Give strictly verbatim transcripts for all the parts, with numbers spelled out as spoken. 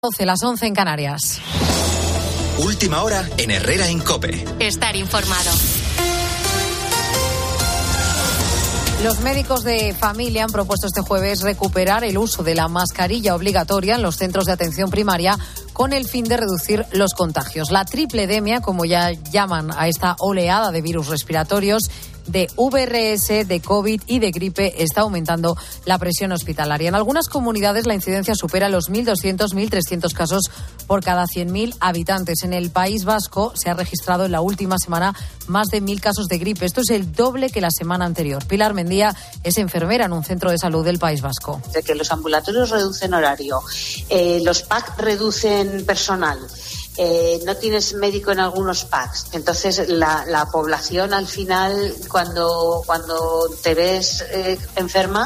doce, las once en Canarias. Última hora en Herrera en COPE. Estar informado. Los médicos de familia han propuesto este jueves recuperar el uso de la mascarilla obligatoria en los centros de atención primaria con el fin de reducir los contagios. La tripledemia, como ya llaman a esta oleada de virus respiratorios, de V R S, de COVID y de gripe, está aumentando la presión hospitalaria. En algunas comunidades la incidencia supera los mil doscientos, mil trescientos casos por cada cien mil habitantes. En el País Vasco se ha registrado en la última semana más de mil casos de gripe. Esto es el doble que la semana anterior. Pilar Mendía es enfermera en un centro de salud del País Vasco. De que los ambulatorios reducen horario, eh, los P A C reducen personal. Eh, no tienes médico en algunos P A Cs, entonces la, la población al final cuando cuando te ves eh, enferma,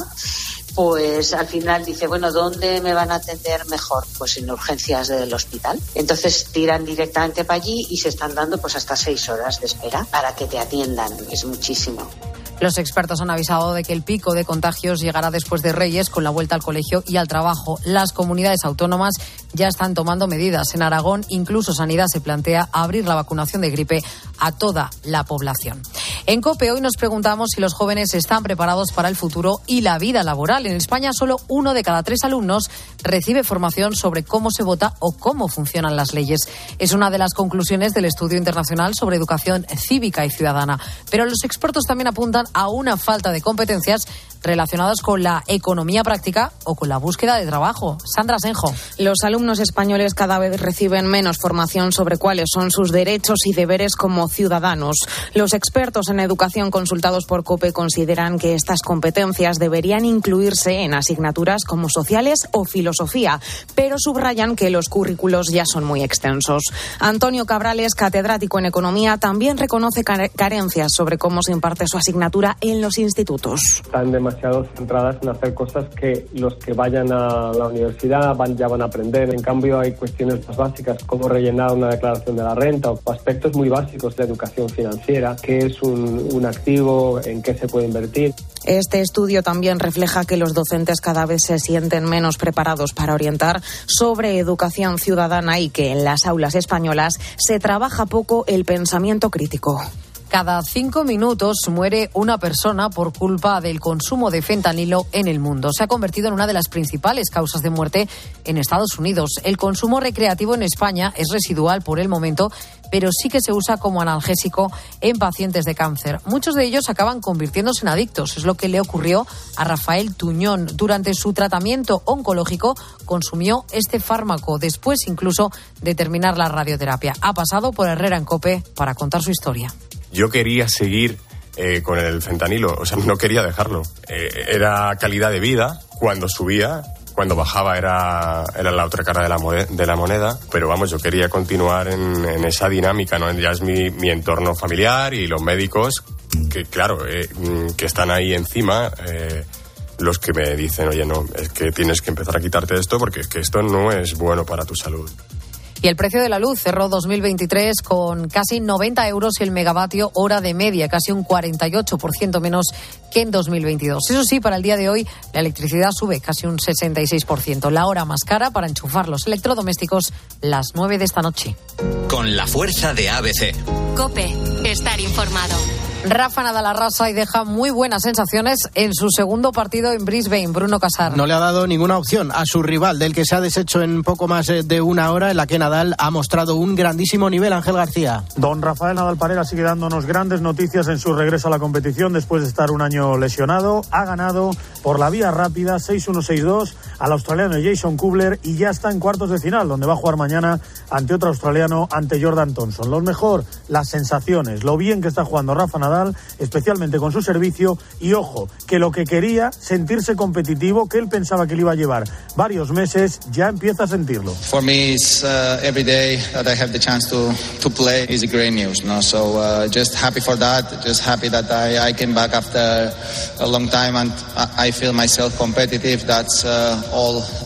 pues al final dice, bueno, ¿dónde me van a atender mejor? Pues en urgencias del hospital. Entonces tiran directamente para allí y se están dando pues hasta seis horas de espera para que te atiendan. Es muchísimo. Los expertos han avisado de que el pico de contagios llegará después de Reyes, con la vuelta al colegio y al trabajo. Las comunidades autónomas ya están tomando medidas. En Aragón, incluso Sanidad se plantea abrir la vacunación de gripe a toda la población. En COPE hoy nos preguntamos si los jóvenes están preparados para el futuro y la vida laboral. En España, solo uno de cada tres alumnos recibe formación sobre cómo se vota o cómo funcionan las leyes. Es una de las conclusiones del estudio internacional sobre educación cívica y ciudadana. Pero los expertos también apuntan a una falta de competencias relacionadas con la economía práctica o con la búsqueda de trabajo. Sandra Senjo. Los alumnos españoles cada vez reciben menos formación sobre cuáles son sus derechos y deberes como ciudadanos. Los expertos en educación consultados por COPE consideran que estas competencias deberían incluirse en asignaturas como sociales o filosofía, pero subrayan que los currículos ya son muy extensos. Antonio Cabrales, catedrático en economía, también reconoce carencias sobre cómo se imparte su asignatura en los institutos. Están demasiado centradas en hacer cosas que los que vayan a la universidad van, ya van a aprender. En cambio, hay cuestiones más básicas como rellenar una declaración de la renta o aspectos muy básicos de educación financiera, qué es un, un activo, en qué se puede invertir. Este estudio también refleja que los docentes cada vez se sienten menos preparados para orientar sobre educación ciudadana y que en las aulas españolas se trabaja poco el pensamiento crítico. Cada cinco minutos muere una persona por culpa del consumo de fentanilo en el mundo. Se ha convertido en una de las principales causas de muerte en Estados Unidos. El consumo recreativo en España es residual por el momento, pero sí que se usa como analgésico en pacientes de cáncer. Muchos de ellos acaban convirtiéndose en adictos. Es lo que le ocurrió a Rafael Tuñón. Durante su tratamiento oncológico consumió este fármaco, después incluso de terminar la radioterapia. Ha pasado por Herrera en COPE para contar su historia. Yo quería seguir eh, con el fentanilo, o sea, no quería dejarlo. Eh, era calidad de vida cuando subía, cuando bajaba era, era la otra cara de la, moneda, de la moneda, pero vamos, yo quería continuar en, en esa dinámica, ¿no? Ya es mi, mi entorno familiar y los médicos, que claro, eh, que están ahí encima, eh, los que me dicen, oye, no, es que tienes que empezar a quitarte esto porque es que esto no es bueno para tu salud. Y el precio de la luz cerró dos mil veintitrés con casi noventa euros el megavatio hora de media, casi un cuarenta y ocho por ciento menos que en dos mil veintidós. Eso sí, para el día de hoy la electricidad sube casi un sesenta y seis por ciento. La hora más cara para enchufar los electrodomésticos, las nueve de esta noche. Con la fuerza de A B C. COPE, estar informado. Rafa Nadal arrasa y deja muy buenas sensaciones en su segundo partido en Brisbane. Bruno Casar. No le ha dado ninguna opción a su rival, del que se ha deshecho en poco más de una hora, en la que Nadal ha mostrado un grandísimo nivel. Ángel García. Don Rafael Nadal Parera sigue dándonos grandes noticias en su regreso a la competición después de estar un año lesionado. Ha ganado por la vía rápida seis uno seis dos al australiano Jason Kubler y ya está en cuartos de final, donde va a jugar mañana ante otro australiano, ante Jordan Thompson. Lo mejor, las sensaciones, lo bien que está jugando Rafa Nadal, especialmente con su servicio, y ojo, que lo que quería, sentirse competitivo, que él pensaba que le iba a llevar varios meses, ya empieza a sentirlo. For me, it's uh, every day that I have the chance to to play is great news, no? So uh, just happy for that, just happy that I I came back after a long time and I feel myself competitive. That's uh, all uh,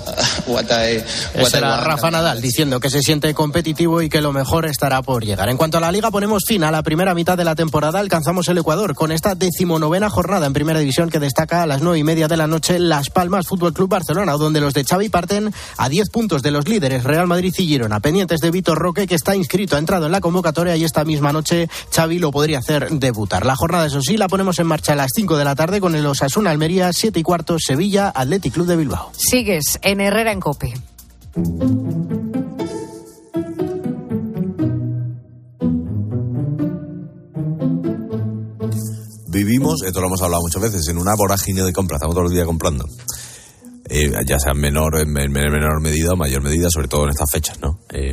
what I what Ese I era want. Rafa Nadal diciendo que se siente competitivo y que lo mejor estará por llegar. En cuanto a la Liga, ponemos fin a la primera mitad de la temporada. Alcanzamos el Ecuador con esta decimonovena jornada en Primera División que destaca a las nueve y media de la noche Las Palmas Fútbol Club Barcelona, donde los de Xavi parten a diez puntos de los líderes Real Madrid y Girona, pendientes de Vitor Roque, que está inscrito, ha entrado en la convocatoria y esta misma noche Xavi lo podría hacer debutar. La jornada, eso sí, la ponemos en marcha a las cinco de la tarde con el Osasuna Almería, siete y cuarto Sevilla Athletic Club de Bilbao. Sigues en Herrera en COPE. Vivimos, esto lo hemos hablado muchas veces, en una vorágine de compras, estamos todo el día comprando. Eh, ya sea en menor, en menor medida o mayor medida, sobre todo en estas fechas, ¿no? Eh,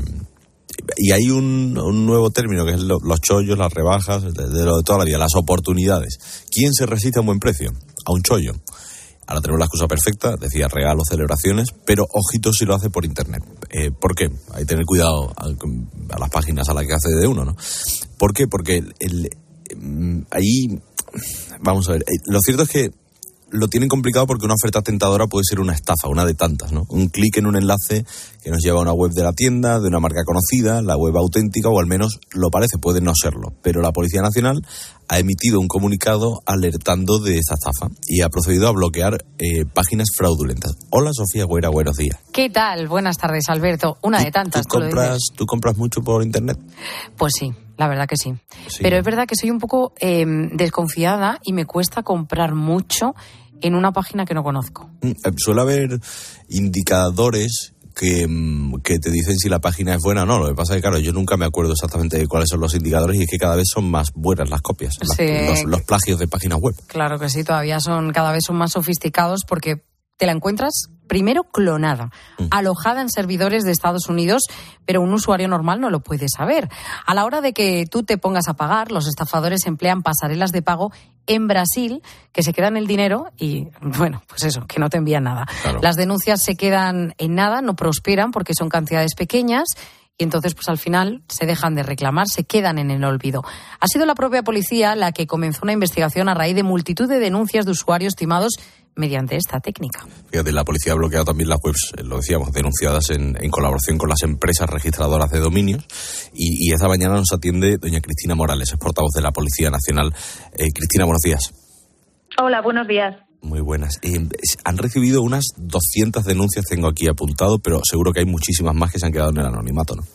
y hay un, un nuevo término que es lo, los chollos, las rebajas, de, de lo de toda la vida, las oportunidades. ¿Quién se resiste a un buen precio? A un chollo. Ahora tenemos la excusa perfecta, decía regalos, celebraciones, pero ojito si lo hace por internet. Eh, ¿Por qué? Hay que tener cuidado a, a las páginas a las que accede de uno, ¿no? ¿Por qué? Porque el, el, ahí, vamos a ver, lo cierto es que lo tienen complicado porque una oferta tentadora puede ser una estafa, una de tantas, ¿no? Un clic en un enlace que nos lleva a una web de la tienda, de una marca conocida, la web auténtica, o al menos lo parece, puede no serlo. Pero la Policía Nacional ha emitido un comunicado alertando de esta estafa y ha procedido a bloquear eh, páginas fraudulentas. Hola, Sofía Güera, buenos días. ¿Qué tal? Buenas tardes, Alberto. Una de tantas. ¿Tú compras, ¿tú compras mucho por internet? Pues sí, la verdad que sí. sí. Pero es verdad que soy un poco eh, desconfiada y me cuesta comprar mucho en una página que no conozco. Suele haber indicadores que, que te dicen si la página es buena o no. Lo que pasa es que, claro, yo nunca me acuerdo exactamente de cuáles son los indicadores y es que cada vez son más buenas las copias, sí. las, los, los plagios de páginas web. Claro que sí, todavía son cada vez son más sofisticados porque te la encuentras primero clonada, mm. alojada en servidores de Estados Unidos, pero un usuario normal no lo puede saber. A la hora de que tú te pongas a pagar, los estafadores emplean pasarelas de pago en Brasil que se quedan el dinero y, bueno, pues eso, que no te envían nada. Claro. Las denuncias se quedan en nada, no prosperan porque son cantidades pequeñas y entonces pues al final se dejan de reclamar, se quedan en el olvido. Ha sido la propia policía la que comenzó una investigación a raíz de multitud de denuncias de usuarios timados mediante esta técnica. Fíjate, la policía ha bloqueado también las webs, lo decíamos, denunciadas en, en colaboración con las empresas registradoras de dominios y, y esta mañana nos atiende doña Cristina Morales, es portavoz de la Policía Nacional. Eh, Cristina, buenos días. Hola, buenos días. Muy buenas. Eh, han recibido unas doscientas denuncias, tengo aquí apuntado, pero seguro que hay muchísimas más que se han quedado en el anonimato, ¿no?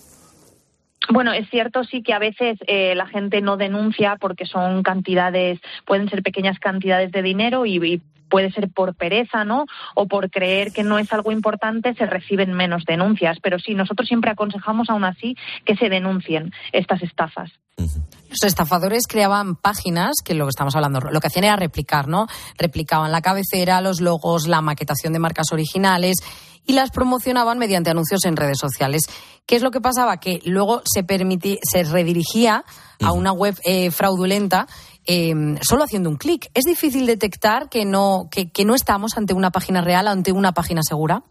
Bueno, es cierto sí que a veces eh, la gente no denuncia porque son cantidades, pueden ser pequeñas cantidades de dinero y, y puede ser por pereza, ¿no? O por creer que no es algo importante, se reciben menos denuncias. Pero sí, nosotros siempre aconsejamos aún así que se denuncien estas estafas. Uh-huh. Los estafadores creaban páginas que lo que estamos hablando, lo que hacían era replicar, ¿no? Replicaban la cabecera, los logos, la maquetación de marcas originales y las promocionaban mediante anuncios en redes sociales. ¿Qué es lo que pasaba? Que luego se permitía, se redirigía a una web eh, fraudulenta eh, solo haciendo un clic. ¿Es difícil detectar que no, que, que no estamos ante una página real, ante una página segura?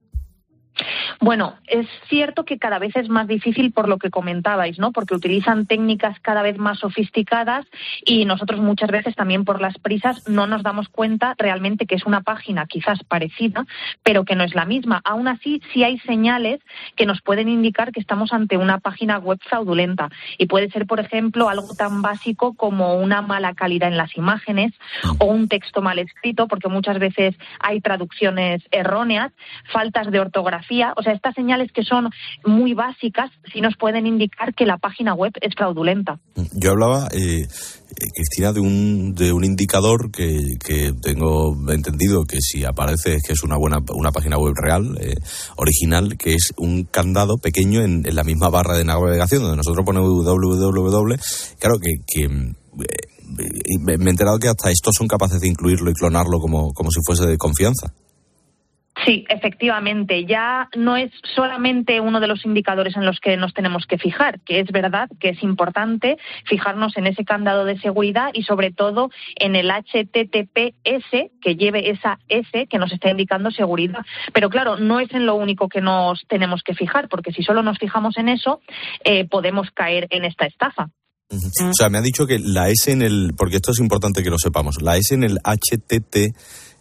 Bueno, es cierto que cada vez es más difícil por lo que comentabais, ¿no? Porque utilizan técnicas cada vez más sofisticadas y nosotros muchas veces también por las prisas no nos damos cuenta realmente que es una página quizás parecida, pero que no es la misma. Aún así, sí hay señales que nos pueden indicar que estamos ante una página web fraudulenta y puede ser, por ejemplo, algo tan básico como una mala calidad en las imágenes o un texto mal escrito, porque muchas veces hay traducciones erróneas, faltas de ortografía. O sea, estas señales que son muy básicas sí nos pueden indicar que la página web es fraudulenta. Yo hablaba, eh, Cristina, de un de un indicador que, que tengo entendido que si aparece es que es una buena una página web real, eh, original, que es un candado pequeño en, en la misma barra de navegación donde nosotros ponemos www. Claro que, que eh, me he enterado que hasta estos son capaces de incluirlo y clonarlo como, como si fuese de confianza. Sí, efectivamente. Ya no es solamente uno de los indicadores en los que nos tenemos que fijar, que es verdad que es importante fijarnos en ese candado de seguridad y sobre todo en el H T T P S que lleve esa S que nos está indicando seguridad. Pero claro, no es en lo único que nos tenemos que fijar, porque si solo nos fijamos en eso, eh, podemos caer en esta estafa. Uh-huh. O sea, me ha dicho que la S en el, porque esto es importante que lo sepamos, la S en el H T T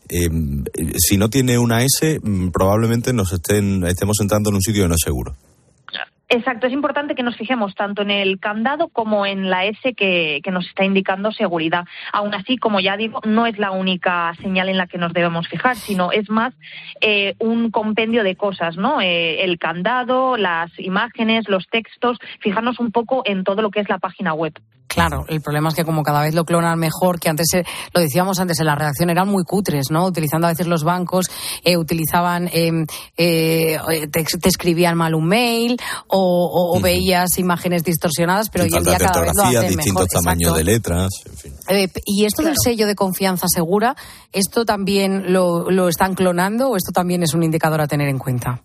eh, si no tiene una S, probablemente nos estén estemos entrando en un sitio que no es seguro. Exacto, es importante que nos fijemos tanto en el candado como en la S que, que nos está indicando seguridad. Aún así, como ya digo, no es la única señal en la que nos debemos fijar, sino es más eh, un compendio de cosas, ¿no? Eh, el candado, las imágenes, los textos, fijarnos un poco en todo lo que es la página web. Claro, el problema es que como cada vez lo clonan mejor, que antes, eh, lo decíamos antes en la redacción, eran muy cutres, ¿no? Utilizando a veces los bancos, eh, utilizaban, eh, eh, te, te escribían mal un mail o, o, o uh-huh. veías imágenes distorsionadas, pero hoy en día cada vez lo hacen mejor. Distintos tamaños de letras, en fin. Eh, y esto claro. del sello de confianza segura, ¿esto también lo, lo están clonando o esto también es un indicador a tener en cuenta?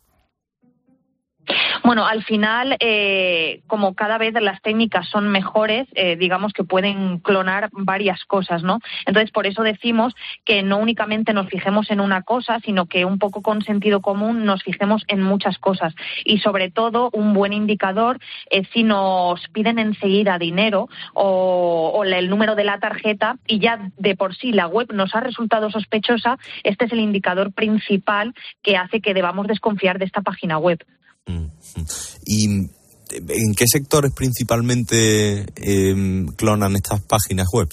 Bueno, al final, eh, como cada vez las técnicas son mejores, eh, digamos que pueden clonar varias cosas, ¿no? Entonces, por eso decimos que no únicamente nos fijemos en una cosa, sino que un poco con sentido común nos fijemos en muchas cosas. Y sobre todo, un buen indicador es si nos piden enseguida dinero o, o el número de la tarjeta y ya de por sí la web nos ha resultado sospechosa, este es el indicador principal que hace que debamos desconfiar de esta página web. ¿Y en qué sectores principalmente eh, clonan estas páginas web?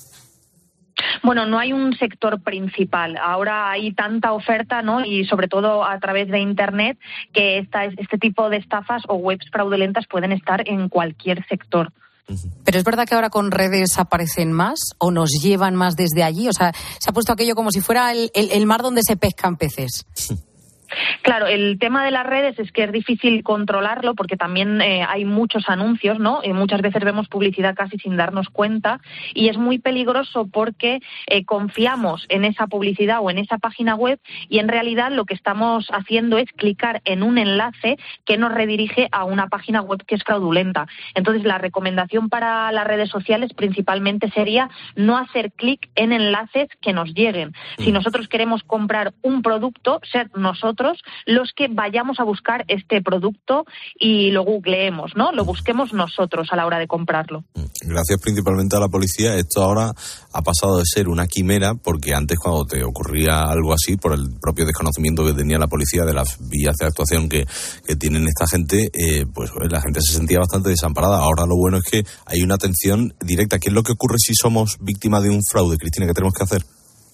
Bueno, no hay un sector principal. Ahora hay tanta oferta, ¿no? Y sobre todo a través de Internet, que esta, este tipo de estafas o webs fraudulentas pueden estar en cualquier sector. Pero es verdad que ahora con redes aparecen más o nos llevan más desde allí. O sea, se ha puesto aquello como si fuera el, el, el mar donde se pescan peces. Claro, el tema de las redes es que es difícil controlarlo porque también eh, hay muchos anuncios, ¿no? Y muchas veces vemos publicidad casi sin darnos cuenta y es muy peligroso porque eh, confiamos en esa publicidad o en esa página web y en realidad lo que estamos haciendo es clicar en un enlace que nos redirige a una página web que es fraudulenta. Entonces, la recomendación para las redes sociales principalmente sería no hacer clic en enlaces que nos lleguen. Si nosotros queremos comprar un producto, ser nosotros los que vayamos a buscar este producto y lo googleemos, ¿no? Lo busquemos nosotros a la hora de comprarlo. Gracias principalmente a la policía, esto ahora ha pasado de ser una quimera, porque antes cuando te ocurría algo así, por el propio desconocimiento que tenía la policía de las vías de actuación que, que tienen esta gente, eh, pues la gente se sentía bastante desamparada. Ahora lo bueno es que hay una atención directa. ¿Qué es lo que ocurre si somos víctimas de un fraude, Cristina? ¿Qué tenemos que hacer?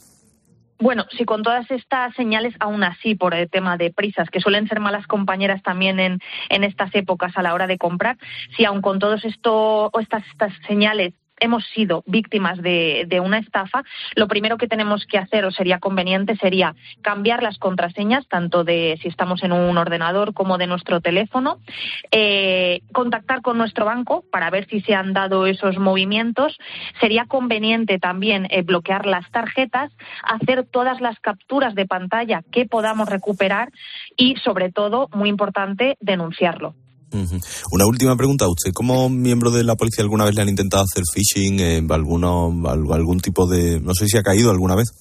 Bueno, si con todas estas señales, aún así, por el tema de prisas, que suelen ser malas compañeras también en, en estas épocas a la hora de comprar, si aún con todos esto, estas, estas señales hemos sido víctimas de, de una estafa, lo primero que tenemos que hacer, o sería conveniente, sería cambiar las contraseñas, tanto de si estamos en un ordenador como de nuestro teléfono, eh, contactar con nuestro banco para ver si se han dado esos movimientos. Sería conveniente también eh, bloquear las tarjetas, hacer todas las capturas de pantalla que podamos recuperar y, sobre todo, muy importante, denunciarlo. Uh-huh. Una última pregunta. ¿Usted como miembro de la policía alguna vez le han intentado hacer phishing, eh, alguno, algún tipo de... no sé si ha caído alguna vez?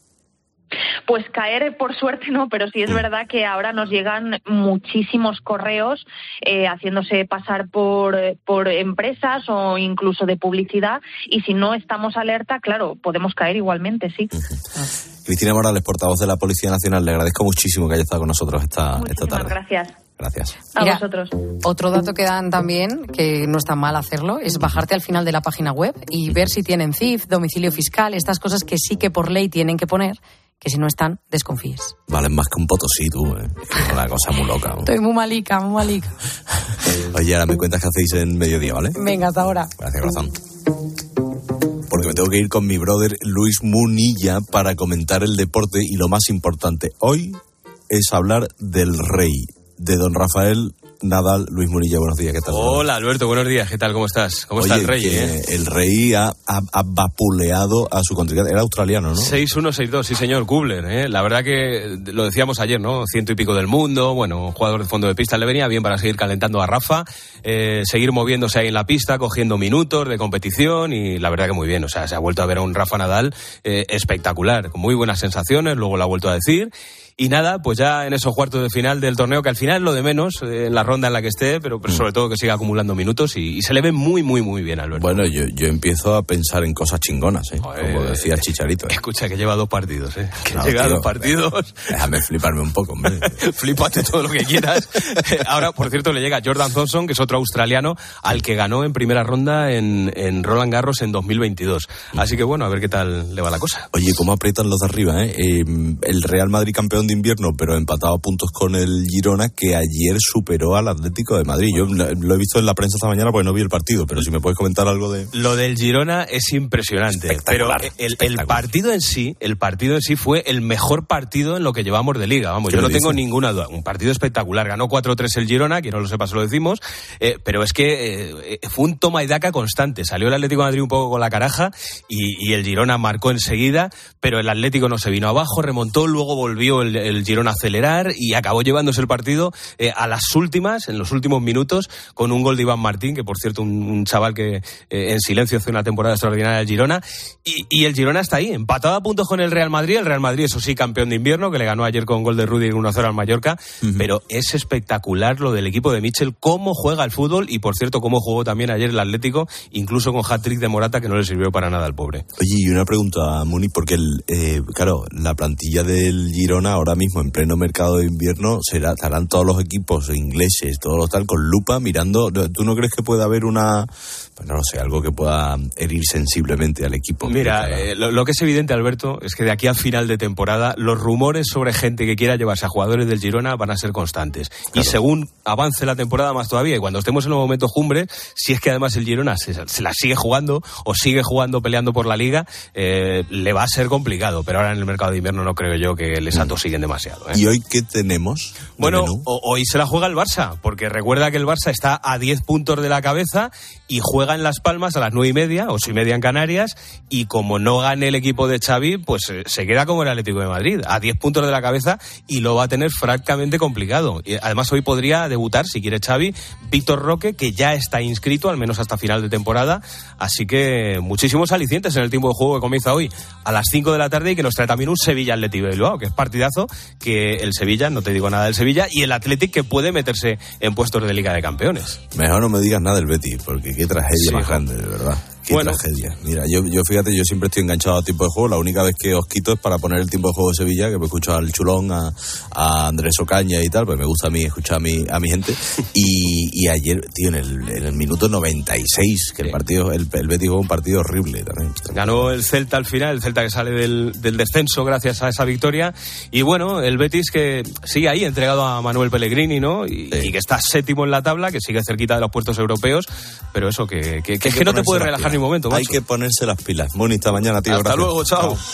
Pues caer, por suerte no, pero sí es verdad que ahora nos llegan muchísimos correos eh, haciéndose pasar por, por empresas o incluso de publicidad, y si no estamos alerta, claro, podemos caer igualmente, sí. Uh-huh. Cristina Morales, portavoz de la Policía Nacional, le agradezco muchísimo que haya estado con nosotros esta, esta tarde. Gracias. Gracias. A Mira, vosotros. Otro dato que dan también, que no está mal hacerlo, es bajarte al final de la página web y ver si tienen C I F, domicilio fiscal, estas cosas que sí que por ley tienen que poner, que si no están, desconfíes. Valen más que un potosí, tú, ¿eh? Es una cosa muy loca, ¿no? Estoy muy malica, muy malica. Oye, ahora me cuentas qué hacéis en mediodía, ¿vale? Venga, hasta ahora. Gracias, corazón. Porque me tengo que ir con mi brother Luis Munilla para comentar el deporte y lo más importante hoy es hablar del rey, de don Rafael Nadal. Luis Munilla, buenos días, ¿qué tal? Hola, Alberto, buenos días, ¿qué tal? ¿Cómo estás? ¿Cómo Oye, está el rey? Que eh? el rey ha, ha, ha vapuleado a su contrincante, era australiano, ¿no? seis uno seis dos, sí señor, Kubler, ¿eh? La verdad que lo decíamos ayer, ¿no? Ciento y pico del mundo, bueno, un jugador de fondo de pista, le venía bien para seguir calentando a Rafa, eh, seguir moviéndose ahí en la pista, cogiendo minutos de competición, y la verdad que muy bien, o sea, se ha vuelto a ver a un Rafa Nadal eh, espectacular, con muy buenas sensaciones, luego lo ha vuelto a decir. Y nada, pues ya en esos cuartos de final del torneo, que al final es lo de menos, eh, en la ronda en la que esté, pero, pero sobre todo que siga acumulando minutos y, y se le ve muy, muy, muy bien, Alberto. Bueno, yo, yo empiezo a pensar en cosas chingonas, ¿eh? Joder, como decía el Chicharito. ¿eh? Escucha, que lleva dos partidos, ¿eh? Que No, llega a tío, dos partidos. Déjame fliparme un poco, hombre. Flípate todo lo que quieras. Ahora, por cierto, le llega Jordan Thompson, que es otro australiano, al que ganó en primera ronda en, en Roland Garros en dos mil veintidós. Así que bueno, a ver qué tal le va la cosa. Oye, cómo aprietan los de arriba, ¿eh? Eh, el Real Madrid campeón de invierno, pero empatado a puntos con el Girona, que ayer superó al Atlético de Madrid. Yo lo he visto en la prensa esta mañana porque no vi el partido, pero si me puedes comentar algo de... Lo del Girona es impresionante, pero el, el partido en sí, el partido en sí fue el mejor partido en lo que llevamos de liga, vamos, yo no tengo ninguna duda, un partido espectacular, ganó cuatro tres el Girona, quien no lo sepa se lo decimos, eh, pero es que eh, fue un toma y daca constante, salió el Atlético de Madrid un poco con la caraja y, y el Girona marcó enseguida, pero el Atlético no se vino abajo, remontó, luego volvió el, el Girona a acelerar y acabó llevándose el partido eh, a las últimas, en los últimos minutos, con un gol de Iván Martín, que por cierto un, un chaval que eh, en silencio hace una temporada extraordinaria del Girona, y, y el Girona está ahí, empatado a puntos con el Real Madrid, el Real Madrid eso sí campeón de invierno, que le ganó ayer con gol de Rudiger uno a cero al Mallorca, uh-huh. Pero es espectacular lo del equipo de Michel, cómo juega el fútbol y por cierto cómo jugó también ayer el Atlético, incluso con hat-trick de Morata que no le sirvió para nada al pobre. Oye, y una pregunta, Muni, porque el, eh, claro, la plantilla del Girona ahora mismo en pleno mercado de invierno será, estarán todos los equipos ingleses, todos los tal con lupa mirando. ¿Tú no crees que puede haber una, pues no sé, algo que pueda herir sensiblemente al equipo? Mira, eh, lo, lo que es evidente, Alberto, es que de aquí a final de temporada los rumores sobre gente que quiera llevarse a jugadores del Girona van a ser constantes. Claro. Y según avance la temporada más todavía, y cuando estemos en los momentos cumbres, si es que además el Girona se, se la sigue jugando o sigue jugando peleando por la Liga, eh, le va a ser complicado. Pero ahora en el mercado de invierno no creo yo que les atosiguen demasiado. ¿eh? ¿Y hoy qué tenemos? Bueno, o, hoy se la juega el Barça, porque recuerda que el Barça está a diez puntos de la cabeza y juega en Las Palmas a las nueve y media, ocho y media en Canarias, y como no gane el equipo de Xavi, pues eh, se queda como el Atlético de Madrid, a diez puntos de la cabeza, y lo va a tener francamente complicado. Y además hoy podría debutar, si quiere Xavi, Víctor Roque, que ya está inscrito, al menos hasta final de temporada, así que muchísimos alicientes en el tiempo de juego que comienza hoy a las cinco de la tarde y que nos trae también un Sevilla Athletic de Bilbao, que es partidazo, que el Sevilla, no te digo nada del Sevilla, y el Athletic que puede meterse en puestos de Liga de Campeones. Mejor no me digas nada del Betis, porque qué tragedia sí, más grande, de verdad. Qué bueno, tragedia. Mira, yo, yo fíjate, yo siempre estoy enganchado a tiempo de juego. La única vez que os quito es para poner el tiempo de juego de Sevilla, que me escucho al Chulón, a, a Andrés Ocaña y tal, pues me gusta a mí escuchar a mi, a mi gente. Y, y ayer, tío, en el, en el minuto noventa y seis, que sí. el partido, el, el Betis jugó un partido horrible también. Ganó el Celta al final, el Celta que sale del, del descenso gracias a esa victoria. Y bueno, el Betis que sigue ahí, entregado a Manuel Pellegrini, ¿no? Y, sí. y que está séptimo en la tabla, que sigue cerquita de los puestos europeos. Pero eso, que, que, que es que no te puedes relajar ni un momento, macho. Hay que ponerse las pilas. Moni, hasta mañana, tío. Hasta gracias. luego, chao. chao.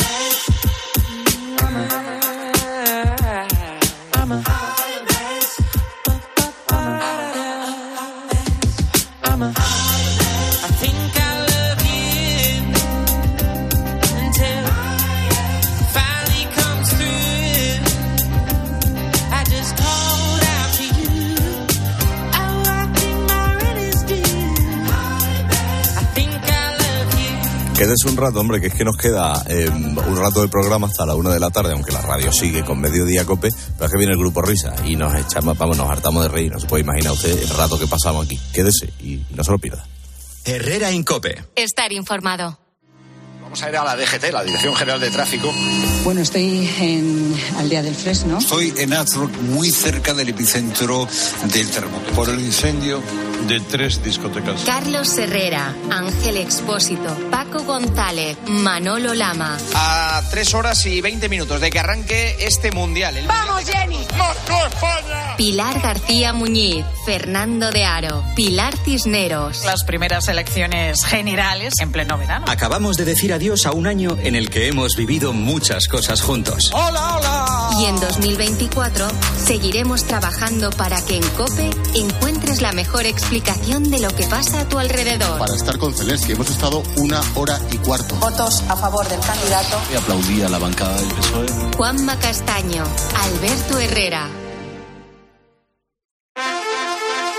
Quédese un rato, hombre, que es que nos queda eh, un rato de programa hasta la una de la tarde, aunque la radio sigue con Mediodía Cope, pero es que viene el Grupo Risa y nos echamos, vamos, nos hartamos de reír. No se puede imaginar usted el rato que pasamos aquí. Quédese y no se lo pierda. Herrera en Cope. Estar informado. Vamos a ir a la D G T, la Dirección General de Tráfico. Bueno, estoy en Aldea del Fresno. Estoy en Azrock, muy cerca del epicentro del terremoto. Por el incendio de tres discotecas. Carlos Herrera, Ángel Expósito, Paco González, Manolo Lama. A tres horas y veinte minutos de que arranque este mundial. El ¡Vamos, mundial Jenny! ¡Marco España! Pilar García Muñiz, Fernando de Aro, Pilar Cisneros. Las primeras elecciones generales en pleno verano. Acabamos de decir adiós a un año en el que hemos vivido muchas cosas juntos. ¡Hola, hola! Y en dos mil veinticuatro seguiremos trabajando para que en COPE encuentres la mejor explicación de lo que pasa a tu alrededor. Para estar con Zelensky hemos estado una hora y cuarto. Votos a favor del candidato. Y aplaudí a la bancada del P S O E. Juanma Castaño, Alberto Herrera.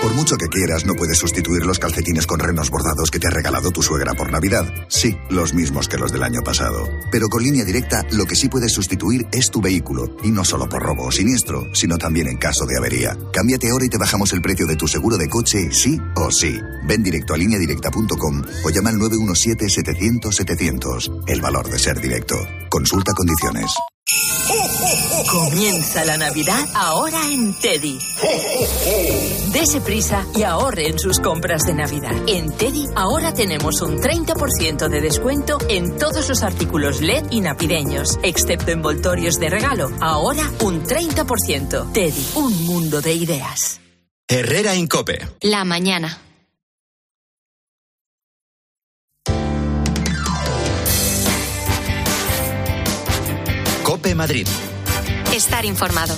Por mucho que quieras, no puedes sustituir los calcetines con renos bordados que te ha regalado tu suegra por Navidad. Sí, los mismos que los del año pasado. Pero con Línea Directa, lo que sí puedes sustituir es tu vehículo. Y no solo por robo o siniestro, sino también en caso de avería. Cámbiate ahora y te bajamos el precio de tu seguro de coche, sí o sí. Ven directo a línea directa punto com o llama al nueve uno siete, setecientos, setecientos. El valor de ser directo. Consulta condiciones. Comienza la Navidad ahora en Teddy. Dese prisa y ahorre en sus compras de Navidad. En Teddy ahora tenemos un treinta por ciento de descuento en todos los artículos L E D y navideños, excepto envoltorios de regalo. Ahora un treinta por ciento. Teddy, un mundo de ideas. Herrera Incope. La mañana. Cope Madrid. Estar informado.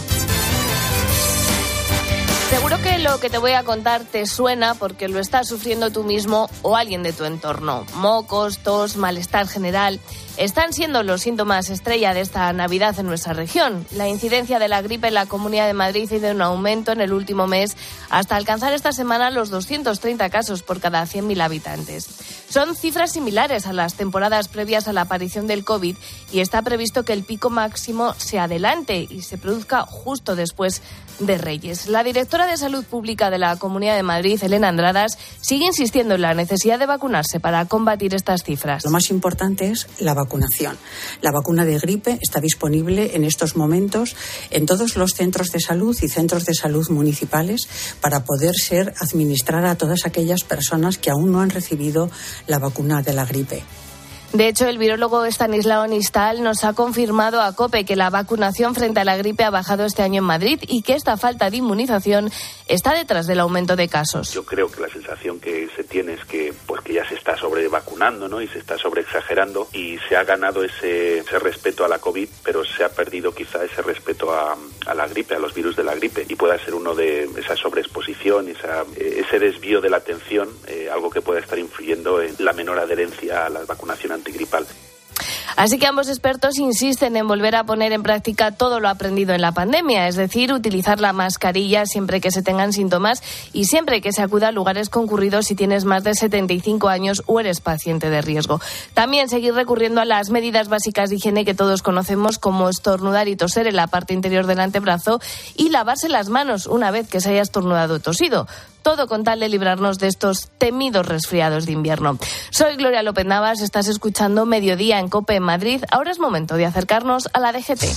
Seguro que lo que te voy a contar te suena porque lo estás sufriendo tú mismo o alguien de tu entorno. Mocos, tos, malestar general están siendo los síntomas estrella de esta Navidad en nuestra región. La incidencia de la gripe en la Comunidad de Madrid ha ido en aumento en el último mes hasta alcanzar esta semana los doscientos treinta casos por cada cien mil habitantes. Son cifras similares a las temporadas previas a la aparición del COVID y está previsto que el pico máximo se adelante y se produzca justo después de Reyes. La directora de Salud Pública de la Comunidad de Madrid, Elena Andradas, sigue insistiendo en la necesidad de vacunarse para combatir estas cifras. Lo más importante es la vacunación. La vacuna de gripe está disponible en estos momentos en todos los centros de salud y centros de salud municipales para poder ser administrada a todas aquellas personas que aún no han recibido la vacuna de la gripe. De hecho, el virólogo Estanislao Nistal nos ha confirmado a COPE que la vacunación frente a la gripe ha bajado este año en Madrid y que esta falta de inmunización está detrás del aumento de casos. Yo creo que la sensación que se tiene es que pues que ya se está sobrevacunando, ¿no? Y se está sobreexagerando y se ha ganado ese, ese respeto a la COVID, pero se ha perdido quizá ese respeto a, a la gripe, a los virus de la gripe, y pueda ser uno de esa sobreexposición, esa, ese desvío de la atención, eh, algo que pueda estar influyendo en la menor adherencia a la vacunación antigripal. Así que ambos expertos insisten en volver a poner en práctica todo lo aprendido en la pandemia, es decir, utilizar la mascarilla siempre que se tengan síntomas y siempre que se acuda a lugares concurridos si tienes más de setenta y cinco años o eres paciente de riesgo. También seguir recurriendo a las medidas básicas de higiene que todos conocemos, como estornudar y toser en la parte interior del antebrazo y lavarse las manos una vez que se haya estornudado o tosido. Todo con tal de librarnos de estos temidos resfriados de invierno. Soy Gloria López Navas, estás escuchando Mediodía en COPE en Madrid. Ahora es momento de acercarnos a la D G T.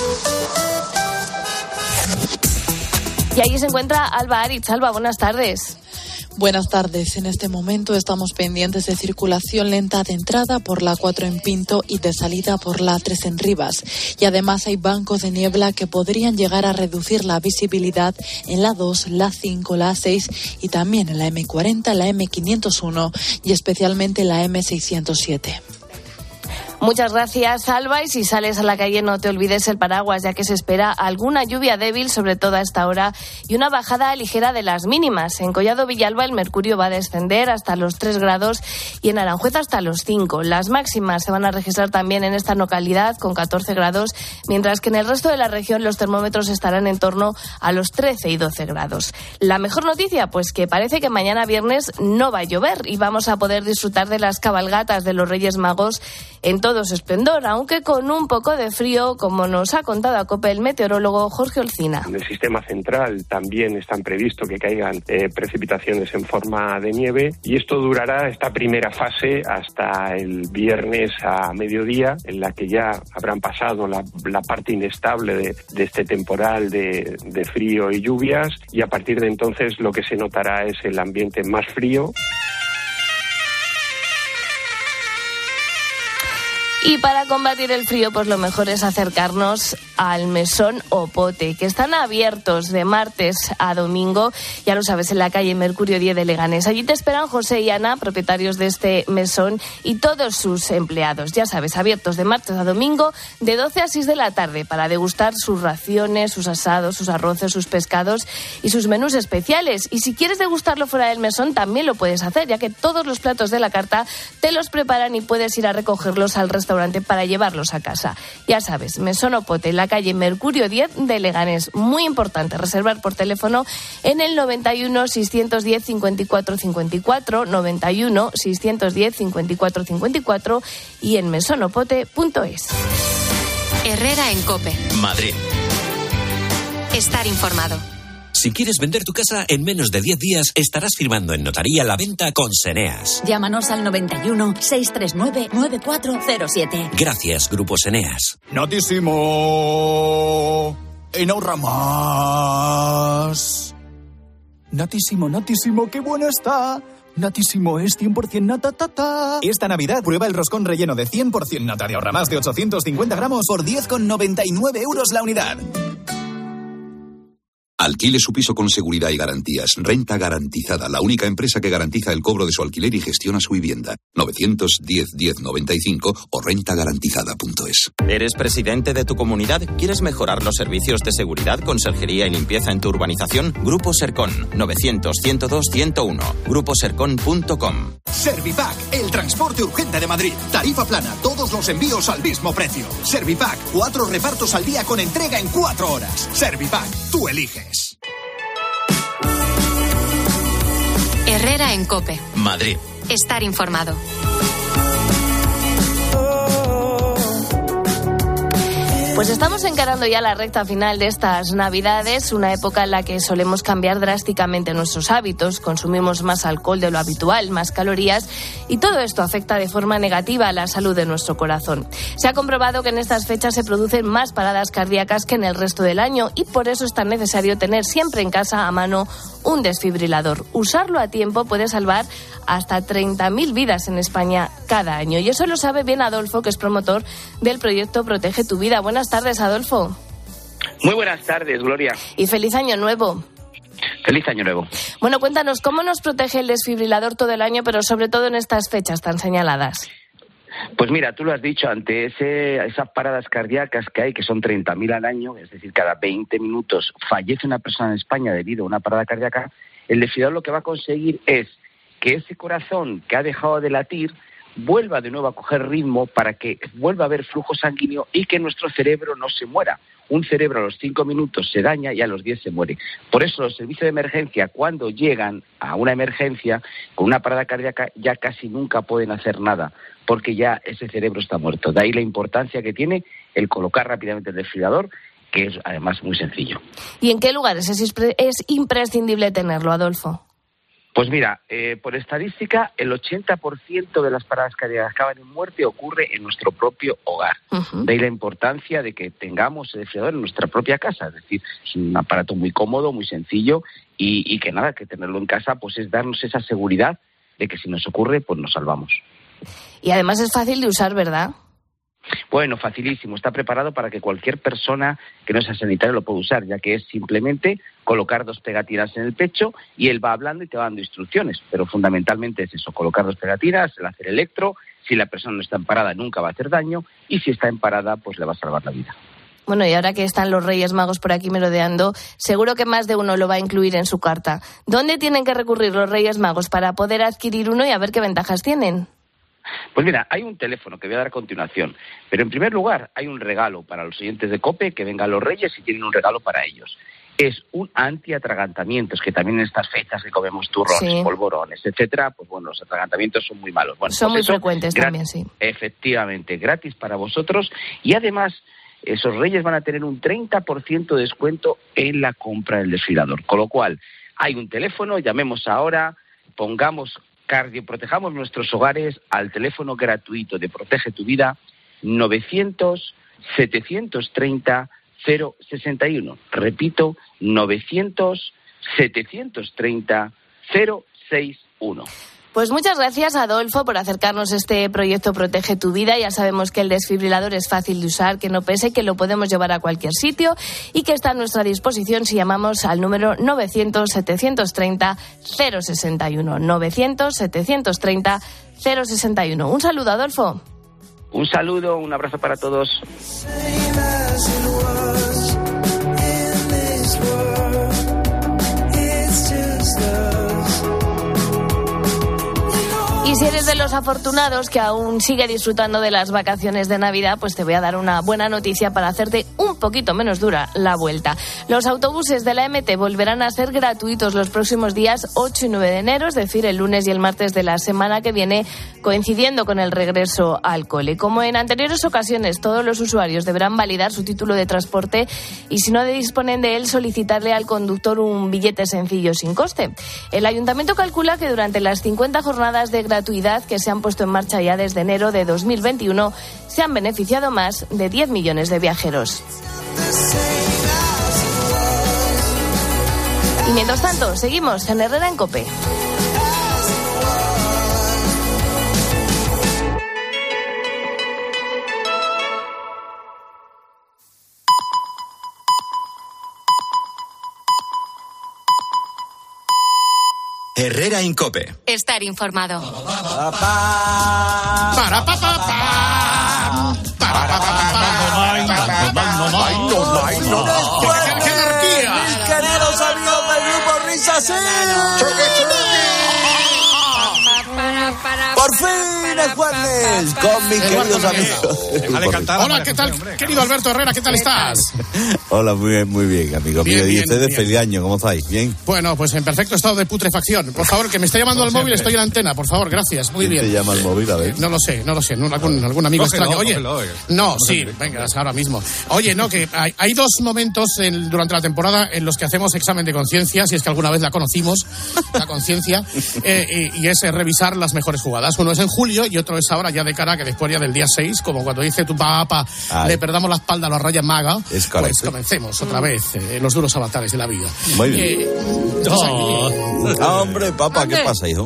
Y allí se encuentra Alba Aritz. Alba, buenas tardes. Buenas tardes. En este momento estamos pendientes de circulación lenta de entrada por la cuatro en Pinto y de salida por la tres en Rivas. Y además hay bancos de niebla que podrían llegar a reducir la visibilidad en la dos, la cinco, la seis y también en la eme cuarenta, la eme quinientos uno y especialmente la eme seiscientos siete. Muchas gracias, Alba. Y si sales a la calle no te olvides el paraguas, ya que se espera alguna lluvia débil, sobre todo a esta hora, y una bajada ligera de las mínimas. En Collado Villalba el mercurio va a descender hasta los tres grados y en Aranjuez hasta los cinco. Las máximas se van a registrar también en esta localidad con catorce grados, mientras que en el resto de la región los termómetros estarán en torno a los trece y doce grados. La mejor noticia, pues que parece que mañana viernes no va a llover y vamos a poder disfrutar de las cabalgatas de los Reyes Magos en todo su esplendor, aunque con un poco de frío, como nos ha contado a COPE el meteorólogo Jorge Olcina. En el sistema central también están previstos que caigan eh, precipitaciones en forma de nieve y esto durará esta primera fase hasta el viernes a mediodía, en la que ya habrán pasado la, la parte inestable de, de este temporal de, de frío y lluvias, y a partir de entonces lo que se notará es el ambiente más frío. Y para combatir el frío, pues lo mejor es acercarnos al mesón o pote, que están abiertos de martes a domingo, ya lo sabes, en la calle Mercurio diez de Leganés. Allí te esperan José y Ana, propietarios de este mesón, y todos sus empleados. Ya sabes, abiertos de martes a domingo, de doce a seis de la tarde, para degustar sus raciones, sus asados, sus arroces, sus pescados y sus menús especiales. Y si quieres degustarlo fuera del mesón, también lo puedes hacer, ya que todos los platos de la carta te los preparan y puedes ir a recogerlos al restaurante restaurante para llevarlos a casa. Ya sabes, Mesón Pote, en la calle Mercurio diez de Leganés. Muy importante, reservar por teléfono en el noventa y uno, seiscientos diez, cincuenta y cuatro cincuenta y cuatro, noventa y uno, seiscientos diez, cincuenta y cuatro cincuenta y cuatro y en mesonopote punto es. Herrera en COPE. Madrid. Estar informado. Si quieres vender tu casa en menos de diez días, estarás firmando en notaría la venta con Seneas. Llámanos al noventa y uno, seiscientos treinta y nueve, noventa y cuatro cero siete. Gracias, Grupo Seneas. Notísimo. En Ahorra Más. Natísimo, natísimo, qué bueno está. Natísimo es cien por ciento nata, tata. Esta Navidad prueba el roscón relleno de cien por ciento nata de Ahorra Más de ochocientos cincuenta gramos por diez con noventa y nueve euros la unidad. Alquile su piso con seguridad y garantías. Renta Garantizada, la única empresa que garantiza el cobro de su alquiler y gestiona su vivienda. novecientos diez, diez noventa y cinco o renta garantizada punto es. ¿Eres presidente de tu comunidad? ¿Quieres mejorar los servicios de seguridad, conserjería y limpieza en tu urbanización? Grupo Sercon, novecientos, ciento dos, ciento uno. grupo sercon punto com. Servipack, el transporte urgente de Madrid. Tarifa plana, todos los envíos al mismo precio. Servipack, cuatro repartos al día con entrega en cuatro horas. Servipack, tú eliges. Herrera en COPE. Madrid. Estar informado. Pues estamos encarando ya la recta final de estas Navidades, una época en la que solemos cambiar drásticamente nuestros hábitos, consumimos más alcohol de lo habitual, más calorías, y todo esto afecta de forma negativa a la salud de nuestro corazón. Se ha comprobado que en estas fechas se producen más paradas cardíacas que en el resto del año y por eso es tan necesario tener siempre en casa a mano un desfibrilador. Usarlo a tiempo puede salvar hasta treinta mil vidas en España cada año. Y eso lo sabe bien Adolfo, que es promotor del proyecto Protege tu Vida. Buenas tardes, Adolfo. Muy buenas tardes, Gloria. Y feliz año nuevo. Feliz año nuevo. Bueno, cuéntanos, ¿cómo nos protege el desfibrilador todo el año, pero sobre todo en estas fechas tan señaladas? Pues mira, tú lo has dicho, ante ese, esas paradas cardíacas que hay, que son treinta mil al año, es decir, cada veinte minutos fallece una persona en España debido a una parada cardíaca, el desfibrilador lo que va a conseguir es que ese corazón que ha dejado de latir vuelva de nuevo a coger ritmo para que vuelva a haber flujo sanguíneo y que nuestro cerebro no se muera. Un cerebro a los cinco minutos se daña y a los diez se muere. Por eso los servicios de emergencia, cuando llegan a una emergencia con una parada cardíaca, ya casi nunca pueden hacer nada, porque ya ese cerebro está muerto. De ahí la importancia que tiene el colocar rápidamente el desfibrilador, que es además muy sencillo. ¿Y en qué lugares es, impre- es imprescindible tenerlo, Adolfo? Pues mira, eh, por estadística, el ochenta por ciento de las paradas cardíacas que acaban en muerte ocurre en nuestro propio hogar. Uh-huh. De ahí la importancia de que tengamos el desfibrilador en nuestra propia casa. Es decir, es un aparato muy cómodo, muy sencillo y, y que nada, que tenerlo en casa pues es darnos esa seguridad de que si nos ocurre, pues nos salvamos. Y además es fácil de usar, ¿verdad? Bueno, facilísimo. Está preparado para que cualquier persona que no sea sanitaria lo pueda usar, ya que es simplemente colocar dos pegatinas en el pecho y él va hablando y te va dando instrucciones. Pero fundamentalmente es eso, colocar dos pegatinas, el hacer electro. Si la persona no está en parada, nunca va a hacer daño. Y si está en parada, pues le va a salvar la vida. Bueno, y ahora que están los Reyes Magos por aquí merodeando, seguro que más de uno lo va a incluir en su carta. ¿Dónde tienen que recurrir los Reyes Magos para poder adquirir uno y a ver qué ventajas tienen? Pues mira, hay un teléfono que voy a dar a continuación, pero en primer lugar hay un regalo para los oyentes de COPE, que vengan los Reyes y tienen un regalo para ellos. Es un antiatragantamientos, que también en estas fechas que comemos turrones, sí, polvorones, etcétera, pues bueno, los atragantamientos son muy malos. Bueno, son pues muy eso, frecuentes gratis, también, sí. Efectivamente, gratis para vosotros y además esos Reyes van a tener un treinta por ciento de descuento en la compra del desfibrilador, con lo cual hay un teléfono, llamemos ahora, pongamos cardio, protejamos nuestros hogares al teléfono gratuito de Protege tu Vida, novecientos, setecientos treinta, cero sesenta y uno. Repito, novecientos, setecientos treinta, cero sesenta y uno. Pues muchas gracias, Adolfo, por acercarnos a este proyecto Protege tu Vida. Ya sabemos que el desfibrilador es fácil de usar, que no pese, que lo podemos llevar a cualquier sitio y que está a nuestra disposición si llamamos al número novecientos, setecientos treinta, cero sesenta y uno. novecientos, setecientos treinta, cero sesenta y uno. Un saludo, Adolfo. Un saludo, un abrazo para todos. Y si eres de los afortunados que aún sigue disfrutando de las vacaciones de Navidad, pues te voy a dar una buena noticia para hacerte un poquito menos dura la vuelta. Los autobuses de la M T volverán a ser gratuitos los próximos días ocho y nueve de enero, es decir, el lunes y el martes de la semana que viene, coincidiendo con el regreso al cole. Como en anteriores ocasiones, todos los usuarios deberán validar su título de transporte y, si no disponen de él, solicitarle al conductor un billete sencillo sin coste. El ayuntamiento calcula que durante las cincuenta jornadas de gratuidad que se han puesto en marcha ya desde enero de dos mil veintiuno, se han beneficiado más de diez millones de viajeros. Y mientras tanto, seguimos en Herrera en COPE. Herrera en COPE. Estar informado. Para pa pa pa. Para pa pa pa. ¡Qué anarquía! Mis queridos amigos del grupo Risa Sí. Por fin es jueves con mis queridos amigos. Hola, ¿qué tal, querido Alberto Herrera? ¿Qué tal estás? Hola, muy bien, muy bien, amigo mío. Y ustedes, feliz año, ¿cómo estáis? ¿Bien? Bueno, pues en perfecto estado de putrefacción. Por favor, que me está llamando al móvil, estoy en la antena, por favor, gracias. Muy bien. ¿Quién te llama al móvil? A ver. No lo sé, no lo sé. No, algún, algún amigo Cógelo, extraño. Oye, cógelo, oye. no, sí, venga, ahora mismo. Oye, no, que hay, hay dos momentos en, durante la temporada en los que hacemos examen de conciencia, si es que alguna vez la conocimos, la conciencia, eh, y, y es eh, revisar las mejores jugadas. Uno es en julio y otro es ahora ya de cara, que después ya del día seis, como cuando dice tu papá, le perdamos la espalda a los Reyes Maga, es pues comencemos otra vez eh, los duros avatares de la vida. Muy bien. Eh, Oh. Ah, hombre, papá, ¿qué pasa, hijo?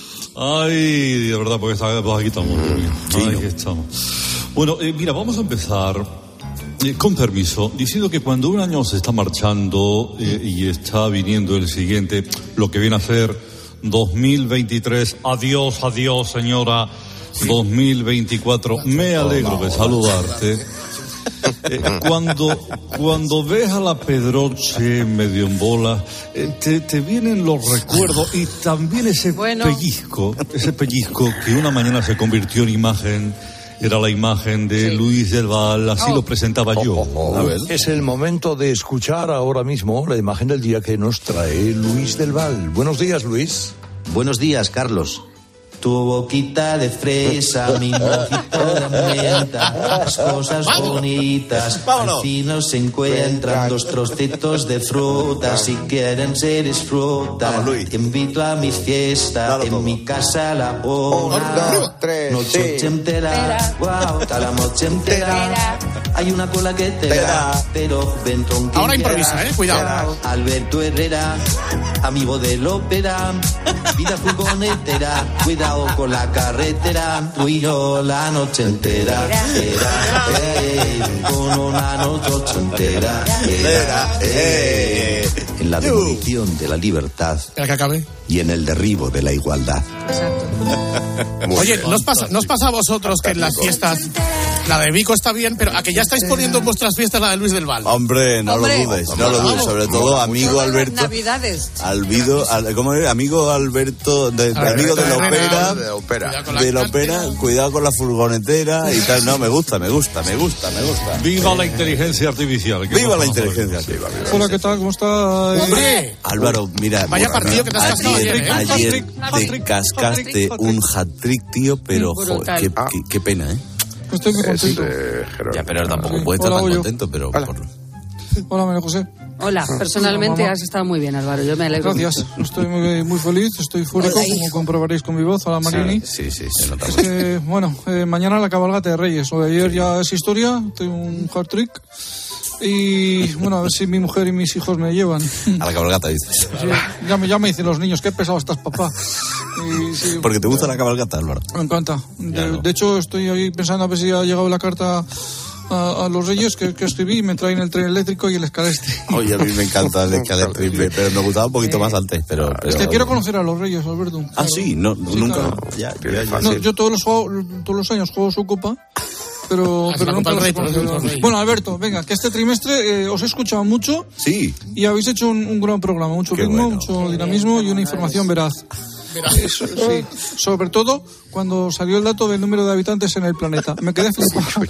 Ay, de verdad, porque está, pues aquí estamos. Ay, aquí estamos. Bueno, eh, mira, vamos a empezar, eh, con permiso, diciendo que cuando un año se está marchando eh, y está viniendo el siguiente, lo que viene a ser dos mil veintitrés, adiós, adiós, señora, dos mil veinticuatro, me alegro de saludarte. Eh, cuando, cuando ves a la Pedroche medio en bola, eh, te, te vienen los recuerdos y también ese bueno. pellizco, ese pellizco que una mañana se convirtió en imagen, era la imagen de sí. Luis del Val, así oh. lo presentaba yo. Oh, oh, oh. A ver. Es el momento de escuchar ahora mismo la imagen del día que nos trae Luis del Val. Buenos días, Luis. Buenos días, Carlos. Tu boquita de fresa, mi mojito de menta, las cosas bonitas, al fin nos encuentran dos trocitos de fruta, si quieren se disfrutan. Te invito a mi fiesta, en mi casa la hora, noche entera, wow, la noche entera. Hay una cola que te da, pero ven tronquilla. Ahora improvisa, eh, cuidado. Alberto Herrera, amigo del ópera, vida furgonetera, cuidado con la carretera, tú y yo la noche entera, era, eh, con una noche entera, era, eh, en la demolición de la libertad ¿Para que acabe? Y en el derribo de la igualdad. Oye, ¿nos pasa, ¿nos pasa a vosotros que en las fiestas la de Vico está bien, pero a que ya estáis poniendo en vuestras fiestas la de Luis del Val? Hombre, no Hombre. lo dudes, no lo dudes, sobre todo amigo Alberto. Navidades. Alvido, al, ¿cómo es? Amigo Alberto, de, de, amigo de la ópera, de, ópera. de la ópera, cuidado con la furgonetera y tal. No, me gusta, me gusta, me gusta, me gusta. Viva la inteligencia artificial. Viva la inteligencia artificial. Hola, ¿qué tal? ¿Cómo estás? ¡Hombre! Álvaro, mira, vaya partido que te has cascado ayer, ¿eh? Ayer te cascaste un hat-trick, tío, pero joder, qué, qué, qué pena, ¿eh? Estoy muy contento. Ya, pero tampoco puede estar tan contento, pero... Hola, por... Hola María José. Hola, personalmente Hola, has estado muy bien, Álvaro, yo me alegro. Gracias, estoy muy, muy feliz, estoy fúrico, Hola, como comprobaréis con mi voz. Hola Marini. Sí, sí, se nota. Es que, bueno, eh, mañana la cabalgata de Reyes, o de ayer ya es historia, tengo un hard trick. Y bueno, a ver si mi mujer y mis hijos me llevan. A la cabalgata, dices. Sí, ya, me, ya me dicen los niños, qué pesado estás, papá. Y, sí, porque te gusta la cabalgata, Álvaro. Me encanta. De, de hecho, estoy ahí pensando a ver si ha llegado la carta a, a los Reyes que, que escribí y me traen el tren eléctrico y el escalestre. Oye, a mí me encanta el escalestre, pero me gustaba un poquito más antes. Pero, pero... Es que quiero conocer a los Reyes, Alberto. Ah, claro. sí, no, sí, nunca. Claro. Ya, ya, ya, no, sí. yo todos los, todos los años juego su copa. Pero, pero nunca rey, pero bueno, Alberto, venga, que este trimestre eh, os he escuchado mucho. Sí. Y habéis hecho un, un gran programa, mucho Qué ritmo, bueno. mucho dinamismo y una información veraz. Eso, sí. Sobre todo cuando salió el dato del número de habitantes en el planeta. Me quedé flipado.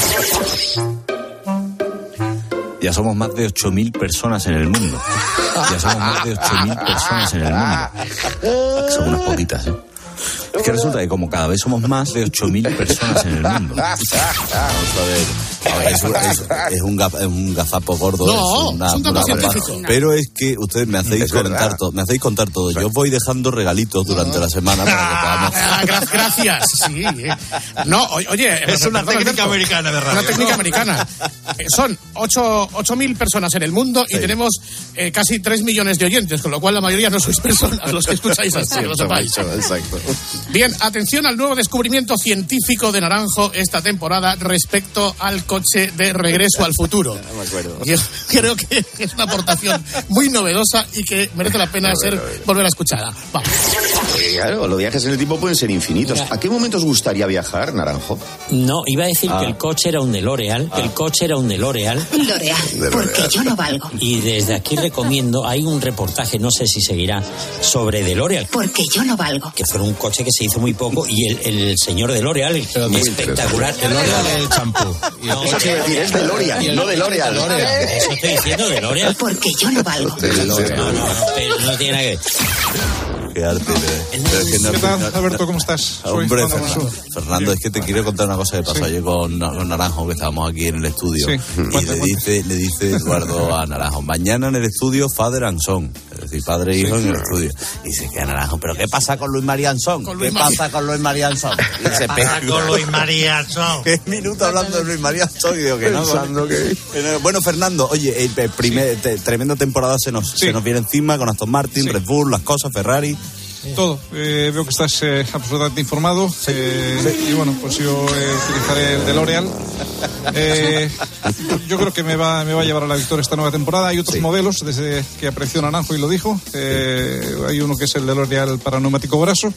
Ya somos más de ocho mil personas en el mundo. Ya somos más de ocho mil personas en el mundo. Son unas poquitas, ¿eh? Es que resulta que como cada vez somos más de ocho mil personas en el mundo. Vamos a ver. A ver es, es, es, un gaf, es un gazapo gordo. No, es una, es un una científico. Pero es que ustedes me hacéis contar todo. Me hacéis contar todo. Yo os voy dejando regalitos durante la semana para que podamos... Ah, gracias. Sí. No, oye... Es una técnica Alberto, americana de radio. Una técnica americana. Son ocho mil personas en el mundo y sí. tenemos eh, casi tres millones de oyentes, con lo cual la mayoría no sois personas los que escucháis así, lo sepáis. Exacto. Bien, atención al nuevo descubrimiento científico de Naranjo esta temporada respecto al coche de regreso al futuro. No me acuerdo. Yo creo que es una aportación muy novedosa y que merece la pena ser volver a escucharla. Vamos. Claro, los viajes en el tiempo pueden ser infinitos. Mira. ¿A qué momento os gustaría viajar, Naranjo? No, iba a decir ah. que el coche era un DeLorean, que ah. el coche era un DeLorean. L'Oreal, porque yo no valgo. Y desde aquí recomiendo, hay un reportaje, no sé si seguirá, sobre DeLorean. Porque yo no valgo. Que fue un coche que se hizo muy poco y el, el señor DeLorean, espectacular. DeLorean el champú. No, eso quiere decir, es DeLorean, no DeLorean. Eso estoy diciendo, DeLorean. Porque yo no valgo. No, no, no, pero no tiene nada que ver. Qué arte, ¿eh? ¿Qué no, tal, Alberto? ¿Cómo estás? Hombre, Soy Fernando, Fernando es que te quiero contar una cosa que pasó sí. ayer con, con Naranjo, que estábamos aquí en el estudio. Sí. Y cuenta, le, cuenta. Dice, le dice Eduardo a Naranjo, mañana en el estudio Father and Son, es decir, padre e hijo sí. en el estudio. Y dice que a Naranjo, ¿pero qué pasa con Luis Marianzón? ¿Qué Luis pasa Mar... con Luis Marianzón? ¿Qué se pasa con Luis Marianzón? ¿Qué minuto hablando de Luis Marianzón? Y digo que no. Pensando que... Bueno, Fernando, oye, el primer, sí. te, tremenda temporada se nos, sí. se nos viene encima con Aston Martin, sí. Red Bull, las cosas, Ferrari... Todo. Eh, veo que estás eh, absolutamente informado. Eh, sí. Y bueno, pues yo eh, utilizaré el DeLorean. Eh, yo creo que me va, me va a llevar a la victoria esta nueva temporada. Hay otros sí. modelos, desde que apreció Naranjo y lo dijo. Eh, hay uno que es el DeLorean para neumático graso.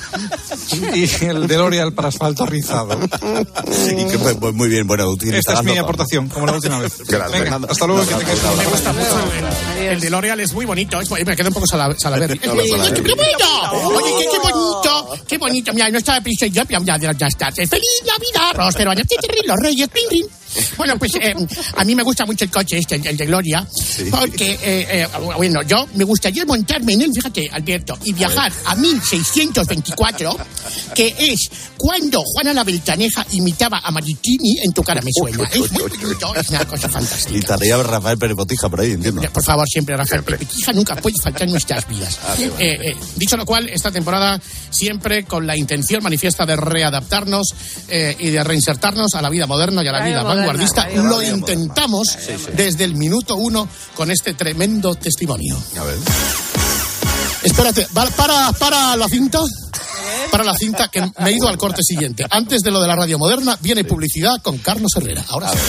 Y el DeLorean para asfalto rizado. Y que pues, muy bien, bueno, esta es mi aportación, como la última vez. Gracias. Venga, hasta luego. No, que no, tengas no, me gusta mucho el, el DeLorean, es muy bonito. Es, me queda un poco salaver. ¡Qué bonito! Oye, qué, qué bonito, qué bonito. Mira, no estaba pensando ya, ya, ya, ya está. ¡Feliz Navidad! Próspero año, los reyes, ping, ping. Bueno, pues eh, a mí me gusta mucho el coche este, el de Gloria, sí. porque, eh, eh, bueno, yo me gustaría montarme en él, fíjate, Alberto, y viajar a, a mil seiscientos veinticuatro, que es cuando Juana la Beltraneja imitaba a Maritini en Tu cara me suena. Es muy bonito, es una cosa fantástica. Y estaría Rafael Pérez Botija por ahí, entiendo. Por favor, siempre Rafael Pérez Botija nunca puede faltar en nuestras vidas. Ah, bueno. eh, eh, dicho lo cual, esta temporada siempre con la intención manifiesta de readaptarnos eh, y de reinsertarnos a la vida moderna y a la vida vanguardista. Guardista, lo intentamos sí, sí. desde el minuto uno con este tremendo testimonio. A ver. Espérate, para, para la cinta. Para la cinta, que me he ido al corte siguiente. Antes de lo de la radio moderna, viene publicidad con Carlos Herrera. Ahora sí.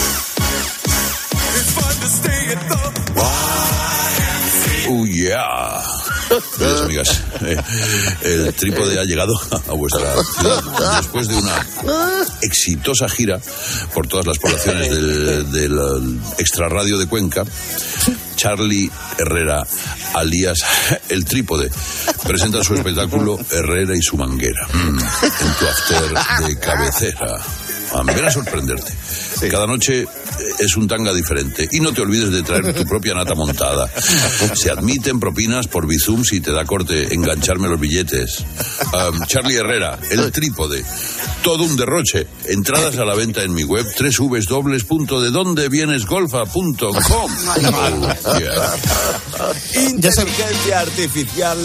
Oh, yeah. Queridas amigas, eh, el trípode ha llegado a vuestra ciudad después de una exitosa gira por todas las poblaciones del, del extrarradio de Cuenca. Charlie Herrera, alias El Trípode, presenta su espectáculo Herrera y su manguera mm, en tu after de cabecera. Ven a sorprenderte. Sí. Cada noche es un tanga diferente. Y no te olvides de traer tu propia nata montada. Se admiten propinas por Bizum si te da corte engancharme los billetes. Um, Charlie Herrera, El Trípode. Todo un derroche. Entradas a la venta en mi web doble u doble u doble u punto de donde vienes golfa punto com. Oh, yeah. Inteligencia artificial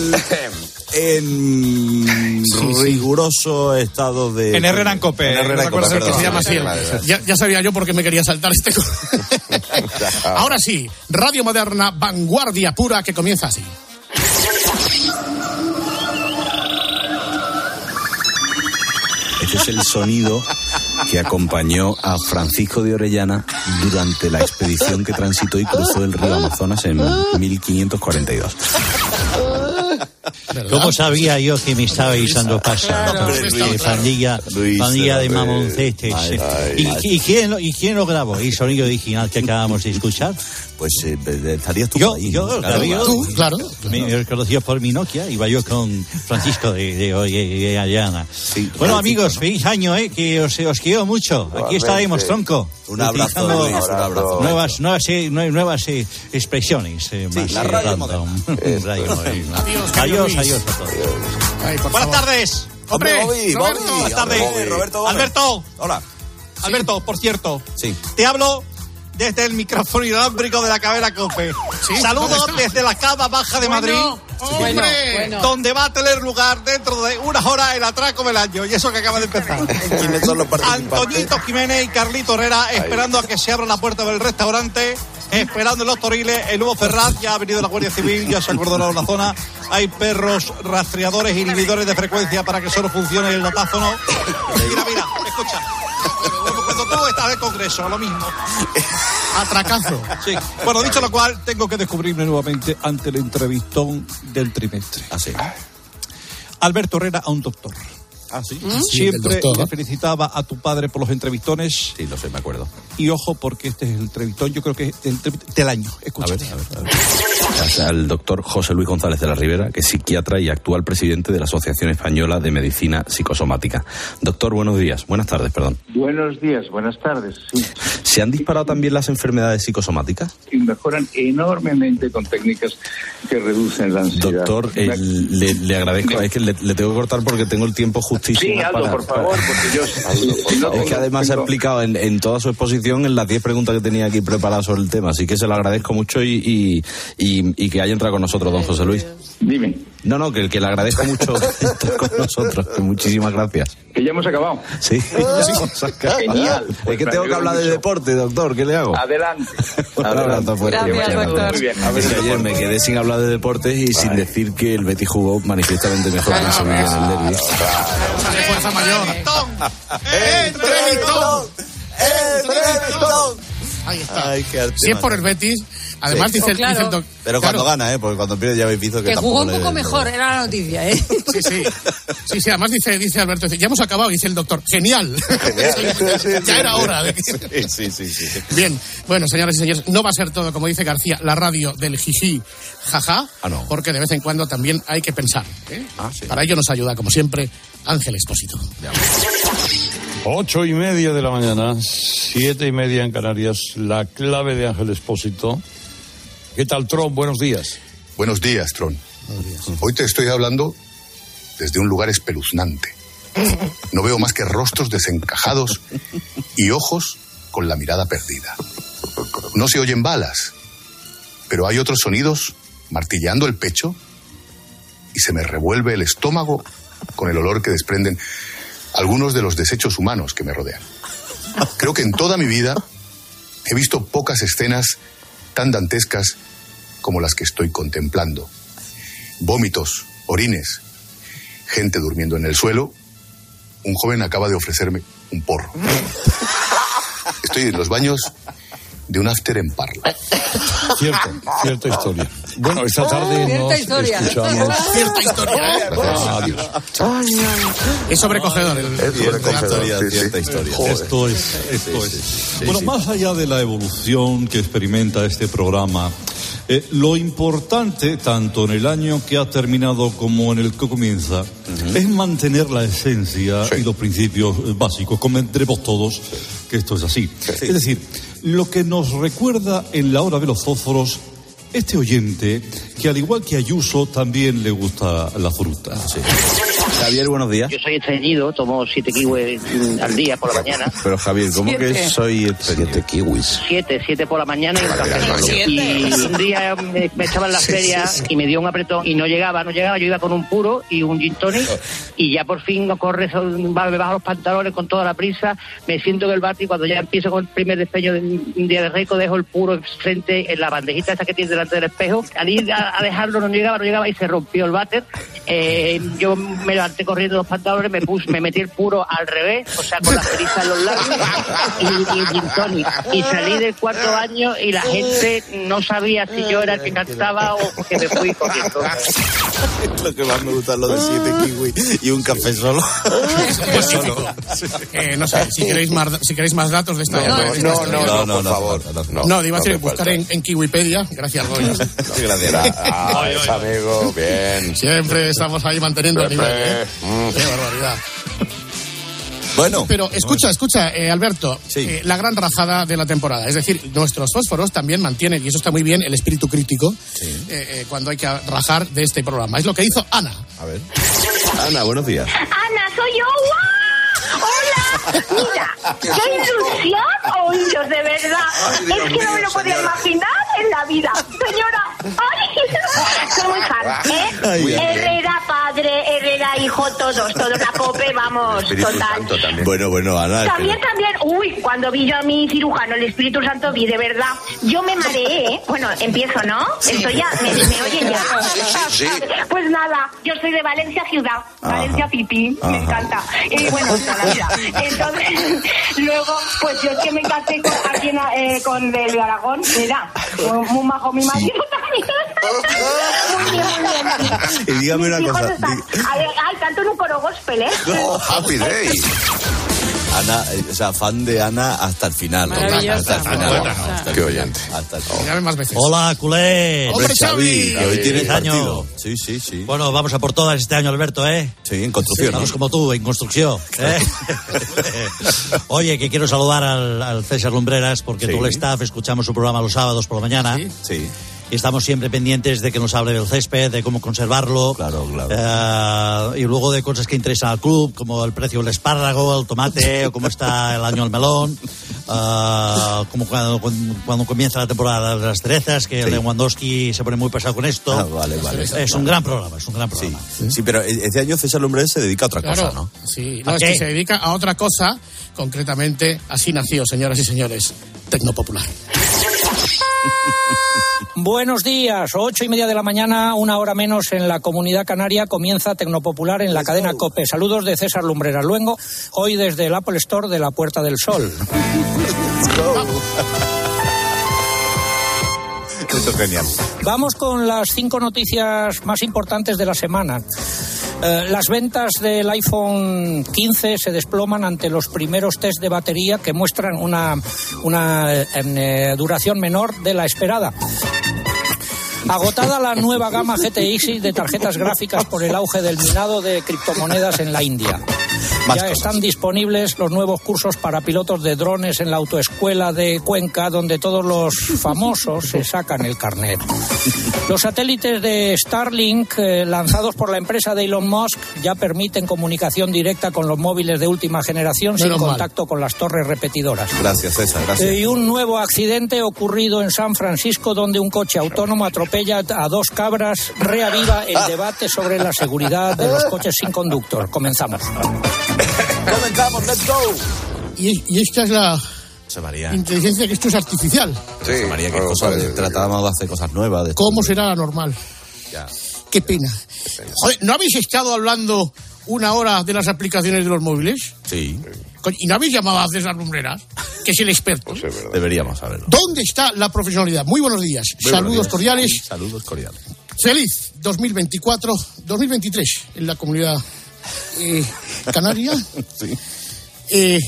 en sí, riguroso sí. estado de... En Herrera en Cope. En Herrera en Cope, Cope, que se llama así. Ya, ya sabía yo por qué me quería saltar este... Ahora sí, radio moderna, vanguardia pura, que comienza así. Este es el sonido que acompañó a Francisco de Orellana durante la expedición que transitó y cruzó el río Amazonas en mil quinientos cuarenta y dos. ¿Cómo sabía yo que me estabais dando pasa? Pandilla, pandilla de mamoncetes. ¿Y, y, quién, ¿Y quién lo grabó? ¿El sonido original que acabamos de escuchar? pues eh, estarías tú yo, ahí. Yo, ¿no? claro, claro, tú, claro. Me, me conocía por mi Nokia, iba yo con Francisco de, de, de, de Ayana. Sí, bueno, Francisco, amigos, ¿no? feliz año, ¿eh? Que os, os quiero mucho. Aquí Igualmente. estaremos, tronco. Un abrazo, Luis, un abrazo. Nuevas, nuevas, eh, nuevas eh, expresiones. Eh, Sí, más, la eh, radio random. moderna. Radio moderna. Adiós, adiós, Luis. adiós a todos. Ay, por Buenas favor. tardes. Hombre, Bobby, Roberto. Bobby, Buenas tardes. Bobby, Roberto Gómez. Alberto. Hola. Alberto, por cierto, Sí. te hablo desde el micrófono inalámbrico de la cadena COPE. Sí. Saludos desde la cama baja de Madrid, Hombre. Bueno. donde va a tener lugar dentro de unas horas el atraco del año. Y eso que acaba de empezar. ¿Quiénes son los participantes? Antoñito Jiménez y Carlito Herrera esperando a que se abra la puerta del restaurante, esperando en los toriles. El nuevo Ferraz, ya ha venido la Guardia Civil, ya se ha acordonado la zona. Hay perros rastreadores, inhibidores de frecuencia para que solo funcione el datáfono. Mira, mira, escucha. Como cuando tú estás en el Congreso, lo mismo. Atracazo. Sí. Bueno, dicho lo cual, tengo que descubrirme nuevamente ante el entrevistón del trimestre. Ah, sí. Alberto Herrera a un doctor. Ah, sí. Siempre el doctor, le ¿no? felicitaba a tu padre por los entrevistones. Sí, lo sé, me acuerdo. Y ojo, porque este es el entrevistón, yo creo que es el entrevistón del año. Escucha. A ver, a ver, a ver. Al doctor José Luis González de la Ribera, que es psiquiatra y actual presidente de la Asociación Española de Medicina Psicosomática. Doctor, buenos días. Buenas tardes, perdón. Buenos días, buenas tardes. Sí. ¿Se han disparado también las enfermedades psicosomáticas? Y mejoran enormemente con técnicas que reducen la ansiedad. Doctor, eh, le, le agradezco. Es que le, le tengo que cortar porque tengo el tiempo justísimo. Sí, Aldo, para, por favor, porque yo... si no es que tengo- además se ha tengo- explicado en, en toda su exposición en las diez preguntas que tenía aquí preparadas sobre el tema, así que se lo agradezco mucho y, y, y, y que haya entrado con nosotros, don José Luis. Dime, No, no, que, que le agradezco mucho estar con nosotros, que muchísimas gracias. que ya hemos acabado. Sí, Genial. es que tengo que hablar de deporte, doctor, ¿qué le hago? Adelante. Un abrazo fuerte. Gracias, Muchas doctor. gracias. Muy bien. A ver, que ayer me quedé sin hablar de deportes y sin decir que el Betis jugó manifiestamente mejor que el Sevilla en el derbi. De fuerza mayor. ¡Entrevistón! ¡Entrevistón! Ahí está. Ay, qué arte, Si es por el madre. Betis, además Sí. dice, el- Claro. dice el doc- Pero claro. cuando gana, ¿eh? Porque cuando pierde ya habéis visto que Que jugó un tampoco poco le- mejor, era la noticia, ¿eh? Sí, sí. Sí, sí, además dice, dice Alberto, dice, ya hemos acabado, dice el doctor. Genial. Genial. Ya era hora. de que- Sí, sí, sí, sí. Bien, bueno, señoras y señores, no va a ser todo, como dice García, la radio del jiji, jaja, Ah, no. porque de vez en cuando también hay que pensar. ¿eh? Ah, sí. Para ello nos ayuda, como siempre, Ángel Expósito. Ocho y media de la mañana, siete y media en Canarias, la clave de Ángel Expósito. ¿Qué tal, Tron? Buenos días. Buenos días, Tron. Hoy te estoy hablando desde un lugar espeluznante. No veo más que rostros desencajados y ojos con la mirada perdida. No se oyen balas, pero hay otros sonidos martilleando el pecho y se me revuelve el estómago con el olor que desprenden algunos de los desechos humanos que me rodean. Creo que en toda mi vida he visto pocas escenas tan dantescas como las que estoy contemplando. Vómitos, orines, gente durmiendo en el suelo. Un joven acaba de ofrecerme un porro. Estoy en los baños de un after en Parla. Cierto, cierta historia. Bueno, esta tarde Cierta nos historia. escuchamos. Cierta historia, ¿eh? Adiós. Es sobrecogedor. El, Es sobrecogedor, el- sí, cierta historia. Esto es, esto Sí, es. sí, bueno, sí. más allá de la evolución que experimenta este programa, eh, lo importante, tanto en el año que ha terminado como en el que comienza, es mantener la esencia y los principios eh, básicos. Convendremos todos que esto es así. Es decir, lo que nos recuerda en la hora de los fósforos este oyente, que al igual que Ayuso, también le gusta la fruta. Javier, buenos días. Yo soy estreñido, tomo siete kiwis mm, al día por la mañana. Pero Javier, ¿cómo Siete. que soy siete kiwis? Siete, siete por la mañana y un café. Siete. Y un día me, me estaba en la Sí, feria sí, sí. y me dio un apretón y no llegaba, no llegaba. Yo iba con un puro y un gin tonic y ya por fin no corre, me bajo los pantalones con toda la prisa, me siento en el bar y cuando ya empiezo con el primer despeño de un día de rico dejo el puro frente en la bandejita esa que tiene delante del espejo. Al ir a, a dejarlo no llegaba, no llegaba y se rompió el váter. Eh, yo me levanté corriendo los pantalones, me puse, me metí el puro al revés, o sea, con la cerisa en los labios y, y el gin tonic. Y salí del cuarto baño y la gente no sabía si yo era el que cantaba o que me fui corriendo. Lo que más me gusta es lo de siete kiwi y un café solo. Es solo. Eh, no sé, si queréis más, si queréis más datos de esta... No, no, no, no, no, no, por favor. No, no, iba a ser buscar en, en Kiwipedia. Gracias, Goya. Gracias. Ah, es amigo, bien. Siempre estamos ahí manteniendo el nivel, ¿eh? Mm. Qué barbaridad. Bueno. Pero escucha, escucha, eh, Alberto, Sí. eh, la gran rajada de la temporada. Es decir, nuestros fósforos también mantienen, y eso está muy bien, el espíritu crítico Sí. eh, eh, cuando hay que rajar de este programa. Es lo que hizo Ana. A ver. Ana, buenos días. Ana, soy yo. ¡Guau! ¡Hola! Mira, qué ilusión oíros, de verdad. Ay, es que no me lo podía imaginar en la vida. Señora, ¡ay! Soy muy fan, ¿eh? Ay, ay, Herrera padre, Herrera hijo, todos, todos la cope, vamos, Espíritu total. Santo también. Bueno, bueno, Ana. También, espera. también, uy, cuando vi yo a mi cirujano, el Espíritu Santo, vi de verdad, yo me mareé, ¿eh? Bueno, empiezo, ¿no? Esto ya, me, me oyen ya. Sí, sí. Pues nada, yo soy de Valencia ciudad, Valencia pipí, me Ajá. encanta. Y bueno, toda la vida. Entonces, luego, pues yo es que me casé con, aquí en, eh, con el de Aragón, mira, muy, muy majo mi marido también. Muy bien, muy bien. Y dígame una Mis hijos cosa. están- Ay, ay, canto en un coro gospel, ¿eh? Oh, happy day. Ana, eh, o sea, fan de Ana hasta el final. ¿no? Maravillosa. Hasta el final. Buena, ¿no? Hasta el Qué final. oyente. Hasta el final. Llame más veces. Hola, culé. ¡Hombre, Xavi! que hoy tienes Feliz año. partido. Sí, sí, sí. Bueno, vamos a por todas este año, Alberto, ¿eh? Sí, en construcción. Estamos ¿no? como tú, en construcción. ¿eh? Oye, que quiero saludar al, al César Lumbreras, porque Sí. todo el staff escuchamos su programa los sábados por la mañana. Sí. Sí. Y estamos siempre pendientes de que nos hable del césped, de cómo conservarlo. Claro, claro. Eh, y luego de cosas que interesan al club, como el precio del espárrago, el tomate, o cómo está el año el melón. Eh, como cuando, cuando comienza la temporada de las cerezas, que Sí. Lewandowski se pone muy pesado con esto. Ah, vale, vale. Es un gran programa, es un gran Sí. programa. Sí, pero este año César Lumbreras se dedica a otra Claro, cosa, ¿no? sí. No, ¿A es qué? que se dedica a otra cosa, concretamente, así nació, señoras y señores, Tecnopopular. Buenos días, ocho y media de la mañana, una hora menos en la Comunidad Canaria, comienza Tecnopopular en la cadena COPE. Saludos de César Lumbreras Luengo, hoy desde el Apple Store de la Puerta del Sol. Eso es genial. Vamos con las cinco noticias más importantes de la semana. Eh, las ventas del iPhone quince se desploman ante los primeros test de batería que muestran una, una eh, eh, duración menor de la esperada. Agotada la nueva gama G T X de tarjetas gráficas por el auge del minado de criptomonedas en la India. Más Ya cosas. están disponibles los nuevos cursos para pilotos de drones en la autoescuela de Cuenca, donde todos los famosos se sacan el carnet. Los satélites de Starlink, eh, lanzados por la empresa de Elon Musk, ya permiten comunicación directa con los móviles de última generación sin Menos mal. contacto con las torres repetidoras. Gracias, César, gracias. Eh, y un nuevo accidente ocurrido en San Francisco, donde un coche autónomo atropella a dos cabras, reaviva el debate sobre la seguridad de los coches sin conductor. Comenzamos. Comenzamos, let's go. Y, y esta es la José María. inteligencia que esto es artificial. Sí, José María, qué no, cosas. vale. Tratábamos de hacer cosas nuevas. De ¿Cómo será la normal? Ya. Qué pena. Joder, ¿no habéis estado hablando una hora de las aplicaciones de los móviles? Sí. Coño, ¿y no habéis llamado a César Lumbreras, que es el experto? Pues es verdad. Deberíamos saberlo. ¿Dónde está la profesionalidad? Muy buenos días. Muy Saludos buenos días. cordiales. Saludos cordiales. Feliz dos mil veinticuatro, dos mil veintitrés en la comunidad eh, canaria. Sí. Eh,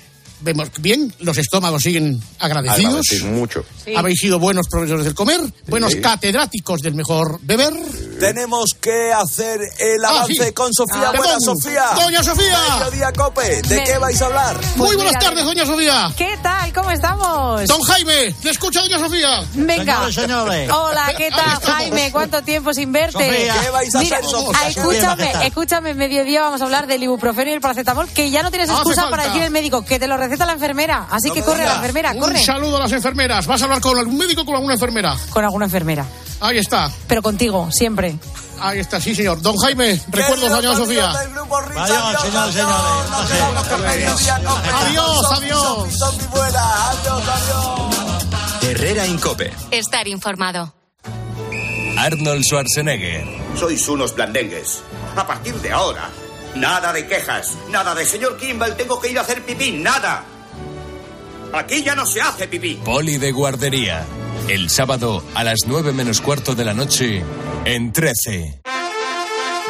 vemos bien, los estómagos siguen agradecidos. Agradecer mucho. Sí. Habéis sido buenos profesores del comer, buenos catedráticos del mejor beber. Tenemos que hacer el Ah, avance sí. con Sofía. Ah, Buena, perdón. Sofía. Doña Sofía. Mediodía Cope. ¿De Me- qué vais a hablar? Muy Pues buenas mira, tardes, doña Sofía. ¿Qué tal? ¿Cómo estamos? Don Jaime, le escucha doña Sofía. Venga. Señores, señores. Hola, ¿qué Ahí tal, estamos. Jaime? ¿Cuánto tiempo sin verte? Sofía. ¿Qué vais a Mira, hacer, Sofía? ah, ¿Qué escúchame, vais a hacer? escúchame, mediodía vamos a hablar del ibuprofeno y el paracetamol, que ya no tienes Hace excusa falta. para decir el médico, que te lo receta la enfermera. Así No que me corre digas. la enfermera, Un corre. saludo a las enfermeras. ¿Vas a hablar con algún médico o con alguna enfermera? Con alguna enfermera. Ahí está, Pero contigo, siempre. ahí está, sí señor. Don Jaime, recuerdos, doña Queridos Sofía. amigos del Grupo Risa, Adiós, adiós, señores, adiós. señores. Nos No sé. vemos con Mediodía Cope. Adiós, Sofi, adiós. Sofi, Sofi, fuera. Adiós, adiós. Herrera Incope. Estar informado. Arnold Schwarzenegger. Sois unos blandengues. A partir de ahora, nada de quejas, nada de señor Kimball, tengo que ir a hacer pipí, nada. Aquí ya no se hace pipí. Poli de guardería. El sábado a las nueve menos cuarto de la noche en trece.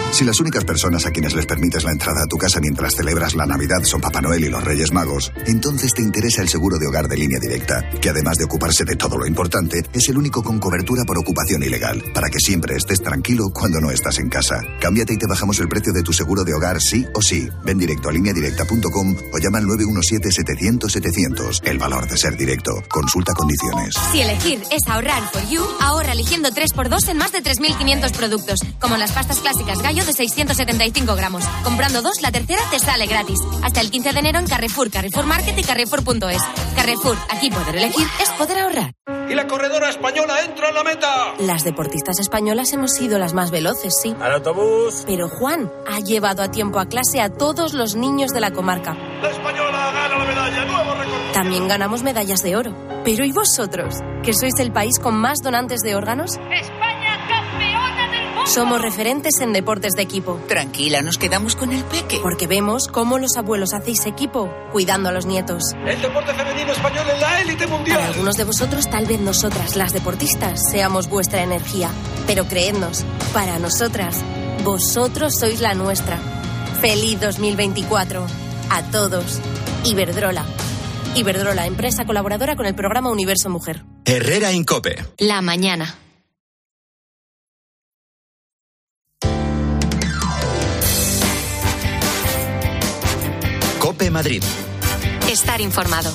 Si las únicas personas a quienes les permites la entrada a tu casa mientras celebras la Navidad son Papá Noel y los Reyes Magos, entonces te interesa el seguro de hogar de Línea Directa, que además de ocuparse de todo lo importante, es el único con cobertura por ocupación ilegal, para que siempre estés tranquilo cuando no estás en casa. Cámbiate y te bajamos el precio de tu seguro de hogar sí o sí. Ven directo a línea directa punto com o llama al nueve uno siete, setecientos, setecientos. El valor de ser directo. Consulta condiciones. Si elegir es ahorrar for you, ahorra eligiendo tres por dos en más de tres mil quinientos productos, como las pastas clásicas Gallo de seiscientos setenta y cinco gramos. Comprando dos, la tercera te sale gratis. Hasta el quince de enero en Carrefour, Carrefour Market y Carrefour punto es. Carrefour, aquí poder elegir es poder ahorrar. Y la corredora española entra en la meta. Las deportistas españolas hemos sido las más veloces, sí. Al autobús. Pero Juan ha llevado a tiempo a clase a todos los niños de la comarca. La española gana la medalla, nuevo récord. También ganamos medallas de oro. Pero ¿y vosotros? ¿Que sois el país con más donantes de órganos? ¡España campeona del mundo! Somos referentes en deportes de equipo. Tranquila, nos quedamos con el peque. Porque vemos cómo los abuelos hacéis equipo, cuidando a los nietos. El deporte femenino español en la élite mundial. Para algunos de vosotros, tal vez nosotras, las deportistas, seamos vuestra energía. Pero creednos, para nosotras, vosotros sois la nuestra. ¡Feliz dos mil veinticuatro! A todos. Iberdrola. Iberdrola, empresa colaboradora con el programa Universo Mujer. Herrera en COPE. La mañana. COPE Madrid. Estar informado.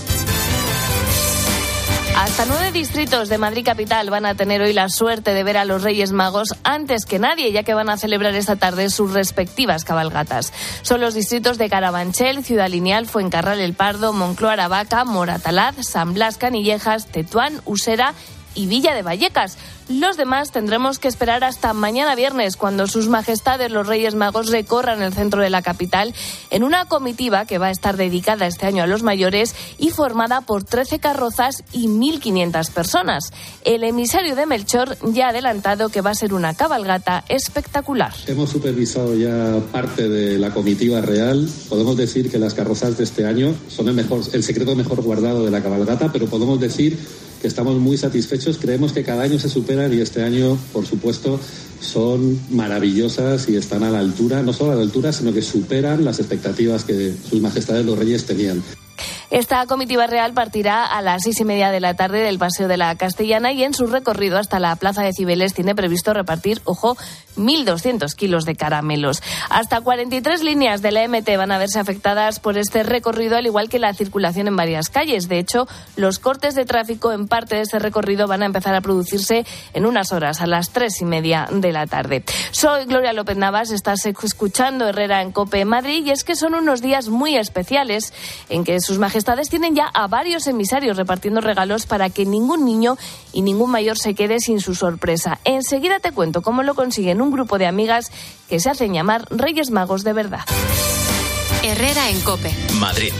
Hasta nueve distritos de Madrid capital van a tener hoy la suerte de ver a los Reyes Magos antes que nadie, ya que van a celebrar esta tarde sus respectivas cabalgatas. Son los distritos de Carabanchel, Ciudad Lineal, Fuencarral El Pardo, Moncloa Aravaca, Moratalaz, San Blas Canillejas, Tetuán, Usera y Villa de Vallecas. Los demás tendremos que esperar hasta mañana viernes, cuando sus majestades los Reyes Magos recorran el centro de la capital en una comitiva que va a estar dedicada este año a los mayores y formada por trece carrozas y mil quinientas personas. El emisario de Melchor ya ha adelantado que va a ser una cabalgata espectacular. Hemos supervisado ya parte de la comitiva real. Podemos decir que las carrozas de este año son el, mejor, el secreto mejor guardado de la cabalgata, pero podemos decir que estamos muy satisfechos. Creemos que cada año se superan y este año, por supuesto, son maravillosas y están a la altura, no solo a la altura, sino que superan las expectativas que sus majestades los reyes tenían. Esta comitiva real partirá a las seis y media de la tarde del Paseo de la Castellana y en su recorrido hasta la Plaza de Cibeles tiene previsto repartir, ojo, mil doscientos kilos de caramelos. Hasta cuarenta y tres líneas de la M T van a verse afectadas por este recorrido, al igual que la circulación en varias calles. De hecho, los cortes de tráfico en parte de ese recorrido van a empezar a producirse en unas horas, a las tres y media de la tarde. Soy Gloria López Navas, estás escuchando Herrera en COPE Madrid, y es que son unos días muy especiales en que sus majestades tienen ya a varios emisarios repartiendo regalos para que ningún niño y ningún mayor se quede sin su sorpresa. Enseguida te cuento cómo lo consiguen un grupo de amigas que se hacen llamar Reyes Magos de verdad. Herrera en COPE. Madrid.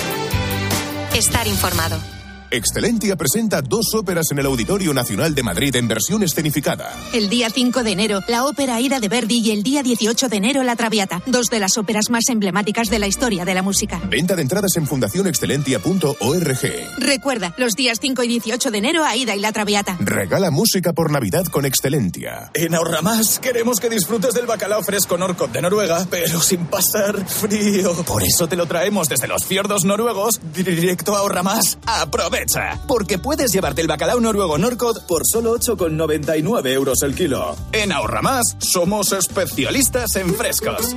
Estar informado. Excelentia presenta dos óperas en el Auditorio Nacional de Madrid en versión escenificada. El día cinco de enero, la ópera Aida de Verdi, y el día dieciocho de enero, La Traviata, dos de las óperas más emblemáticas de la historia de la música. Venta de entradas en fundación excelentia punto org. Recuerda, los días cinco y dieciocho de enero, Aida y La Traviata. Regala música por Navidad con Excelentia. En Ahorramás queremos que disfrutes del bacalao fresco Norcod de Noruega, pero sin pasar frío. Por eso te lo traemos desde los fiordos noruegos, directo a Ahorramás. ¡Aprovecha! Porque puedes llevarte el bacalao noruego Norcod por solo ocho con noventa y nueve euros el kilo. En Ahorramás somos especialistas en frescos.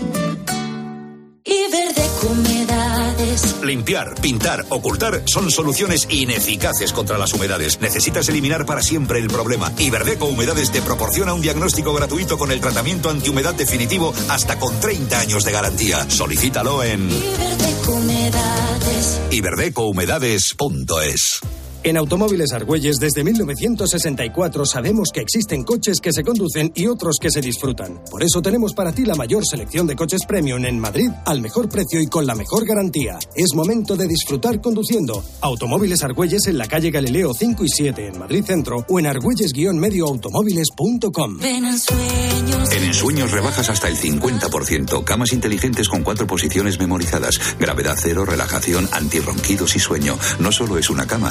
Iberdeco Humedades. Limpiar, pintar, ocultar son soluciones ineficaces contra las humedades. Necesitas eliminar para siempre el problema. Iberdeco Humedades te proporciona un diagnóstico gratuito con el tratamiento antihumedad definitivo hasta con treinta años de garantía. Solicítalo en Iberdeco Humedades. iberdeco humedades punto es. En Automóviles Argüelles, desde mil novecientos sesenta y cuatro, sabemos que existen coches que se conducen y otros que se disfrutan. Por eso tenemos para ti la mayor selección de coches premium en Madrid, al mejor precio y con la mejor garantía. Es momento de disfrutar conduciendo. Automóviles Argüelles en la calle Galileo cinco y siete, en Madrid Centro, o en argüelles guion medio automóviles punto com. Ven en sueños. En Ensueños rebajas hasta el cincuenta por ciento. Camas inteligentes con cuatro posiciones memorizadas. Gravedad cero, relajación, antirronquidos y sueño. No solo es una cama, es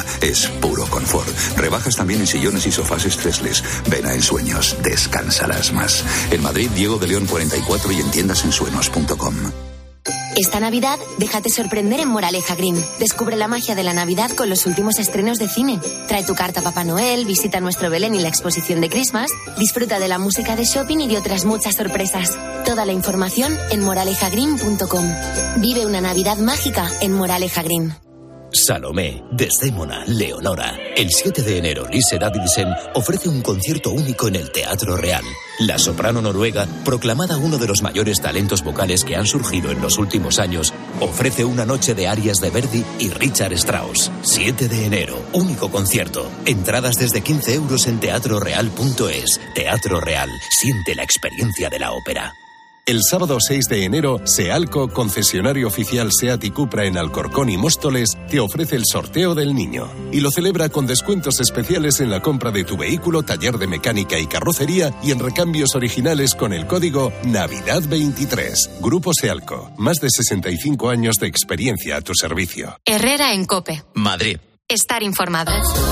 es puro confort. Rebajas también en sillones y sofás Stressless. Ven a Ensueños, descansarás más. En Madrid, Diego de León cuarenta y cuatro y en tiendas ensueños punto com. Esta Navidad, déjate sorprender en Moraleja Green. Descubre la magia de la Navidad con los últimos estrenos de cine. Trae tu carta a Papá Noel, visita nuestro Belén y la exposición de Christmas, disfruta de la música de shopping y de otras muchas sorpresas. Toda la información en moraleja green punto com. Vive una Navidad mágica en Moraleja Green. Salomé, Desdémona, Leonora. El siete de enero, Lise Davidsen ofrece un concierto único en el Teatro Real. La soprano noruega, proclamada uno de los mayores talentos vocales que han surgido en los últimos años, ofrece una noche de arias de Verdi y Richard Strauss. siete de enero, único concierto. Entradas desde quince euros en teatro real punto es. Teatro Real, siente la experiencia de la ópera. El sábado seis de enero, Sealco, concesionario oficial SEAT y Cupra en Alcorcón y Móstoles, te ofrece el sorteo del niño. Y lo celebra con descuentos especiales en la compra de tu vehículo, taller de mecánica y carrocería y en recambios originales con el código Navidad veintitrés. Grupo Sealco, más de sesenta y cinco años de experiencia a tu servicio. Herrera en COPE. Madrid. Estar informado.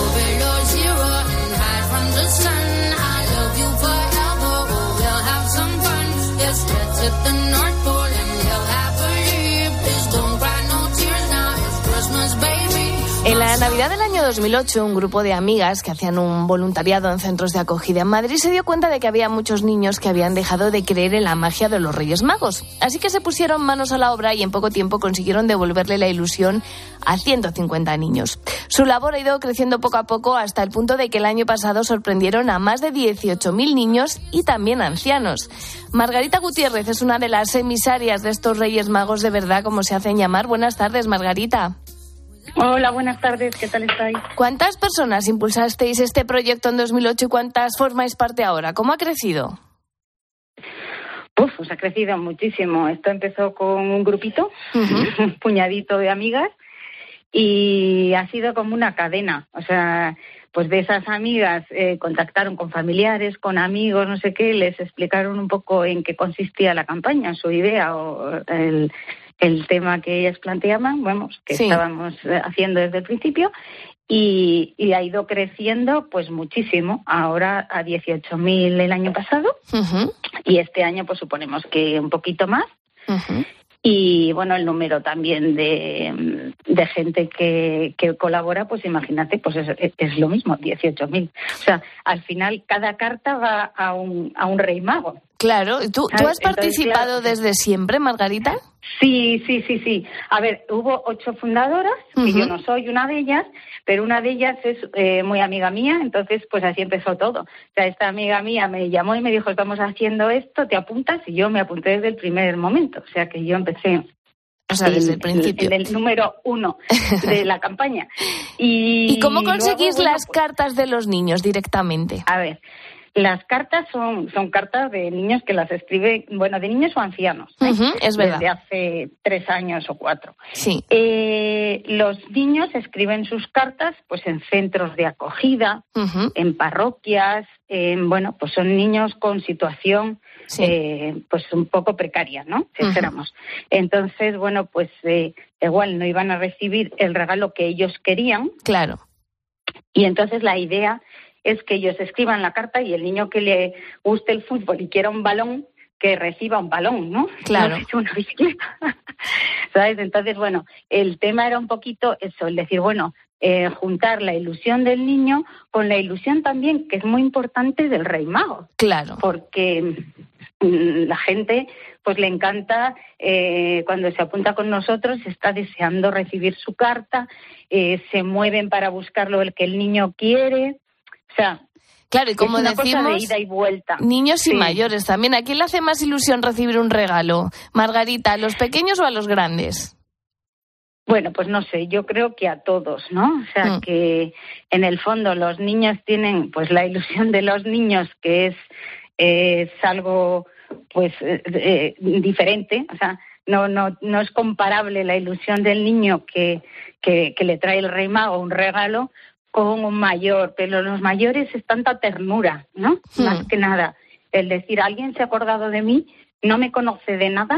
En la Navidad del año dos mil ocho, un grupo de amigas que hacían un voluntariado en centros de acogida en Madrid se dio cuenta de que había muchos niños que habían dejado de creer en la magia de los Reyes Magos. Así que se pusieron manos a la obra y en poco tiempo consiguieron devolverle la ilusión a ciento cincuenta niños. Su labor ha ido creciendo poco a poco hasta el punto de que el año pasado sorprendieron a más de dieciocho mil niños y también ancianos. Margarita Gutiérrez es una de las emisarias de estos Reyes Magos de verdad, como se hacen llamar. Buenas tardes, Margarita. Hola, buenas tardes, ¿qué tal estáis? ¿Cuántas personas impulsasteis este proyecto en dos mil ocho y cuántas formáis parte ahora? ¿Cómo ha crecido? Uf, pues ha crecido muchísimo. Esto empezó con un grupito, uh-huh. un puñadito de amigas, y ha sido como una cadena. O sea, pues de esas amigas eh, contactaron con familiares, con amigos, no sé qué, les explicaron un poco en qué consistía la campaña, su idea o el... el tema que ellas planteaban, bueno, que sí. estábamos haciendo desde el principio, y, y ha ido creciendo pues muchísimo. Ahora a dieciocho mil el año pasado, uh-huh. y este año pues suponemos que un poquito más. Uh-huh. Y bueno, el número también de, de gente que, que colabora, pues imagínate, pues es, es lo mismo, dieciocho mil. O sea, al final cada carta va a un, a un rey mago. Claro, ¿tú, ¿tú has participado Entonces, claro, desde siempre, Margarita? Sí, sí, sí, sí. A ver, hubo ocho fundadoras, uh-huh. y yo no soy una de ellas, pero una de ellas es eh, muy amiga mía, entonces pues así empezó todo. O sea, esta amiga mía me llamó y me dijo, estamos haciendo esto, ¿te apuntas? Y yo me apunté desde el primer momento, o sea que yo empecé... O sea, desde el principio. En el número uno de la campaña. Y, ¿Y cómo conseguís luego, bueno, las pues, cartas de los niños directamente? A ver... Las cartas son son cartas de niños que las escribe, bueno, de niños o ancianos, ¿eh? Uh-huh, es verdad. Desde hace tres años o cuatro. Sí. Eh, los niños escriben sus cartas pues en centros de acogida, uh-huh. en parroquias, en, bueno, pues son niños con situación sí. eh, pues un poco precaria, ¿no? Si dijéramos. Uh-huh. Entonces, bueno, pues eh, igual no iban a recibir el regalo que ellos querían. Claro. Y entonces la idea es que ellos escriban la carta y el niño que le guste el fútbol y quiera un balón, que reciba un balón, ¿no? Claro. No una bicicleta. ¿Sabes? Entonces, bueno, el tema era un poquito eso, el decir, bueno, eh, juntar la ilusión del niño con la ilusión también, que es muy importante, del Rey Mago. Claro. Porque mmm, la gente pues le encanta, eh, cuando se apunta con nosotros, está deseando recibir su carta, eh, se mueven para buscar lo que el niño quiere. O sea, claro, y como es una decimos, cosa de ida y vuelta. Niños y sí. mayores también. ¿A quién le hace más ilusión recibir un regalo? Margarita, ¿a los pequeños o a los grandes? Bueno, pues no sé, yo creo que a todos, ¿no? O sea, mm. que en el fondo los niños tienen pues la ilusión de los niños, que es, eh, es algo pues eh, eh, diferente, o sea, no no no es comparable la ilusión del niño que, que, que le trae el Rey Mago un regalo con un mayor, pero los mayores es tanta ternura, ¿no? Hmm. Más que nada, el decir, alguien se ha acordado de mí, no me conoce de nada,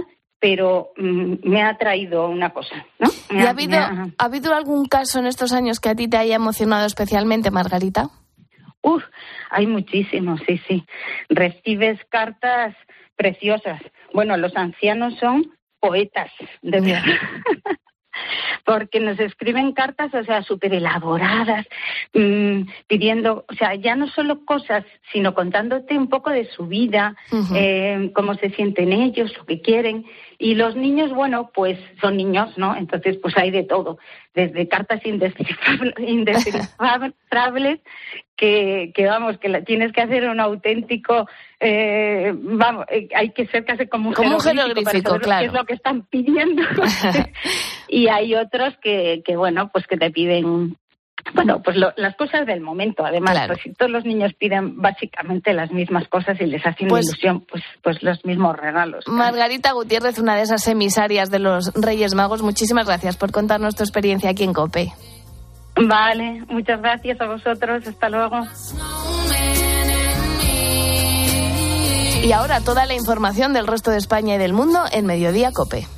pero mm, me ha traído una cosa, ¿no? Me ¿Y ha, ha habido, ha... ¿ha habido algún caso en estos años que a ti te haya emocionado especialmente, Margarita? Uf, hay muchísimos, sí, sí. Recibes cartas preciosas. Bueno, los ancianos son poetas, de verdad. Porque nos escriben cartas, o sea, súper elaboradas, mmm, pidiendo, o sea, ya no solo cosas, sino contándote un poco de su vida, uh-huh. eh, cómo se sienten ellos, lo que quieren. Y los niños, bueno, pues son niños, ¿no? Entonces, pues hay de todo, desde cartas indescifrables, indescifrables que, que, vamos, que la, tienes que hacer un auténtico, eh, vamos, eh, hay que ser casi como un como jeroglífico, un jeroglífico, para saber claro. qué es lo que están pidiendo. Y hay otros que, que, bueno, pues que te piden... Bueno, pues lo, las cosas del momento, además, claro. Pues si todos los niños piden básicamente las mismas cosas y les hacen pues, ilusión, pues, pues los mismos regalos. Claro. Margarita Gutiérrez, una de esas emisarias de los Reyes Magos, muchísimas gracias por contarnos tu experiencia aquí en COPE. Vale, muchas gracias a vosotros, hasta luego. Y ahora toda la información del resto de España y del mundo en Mediodía COPE.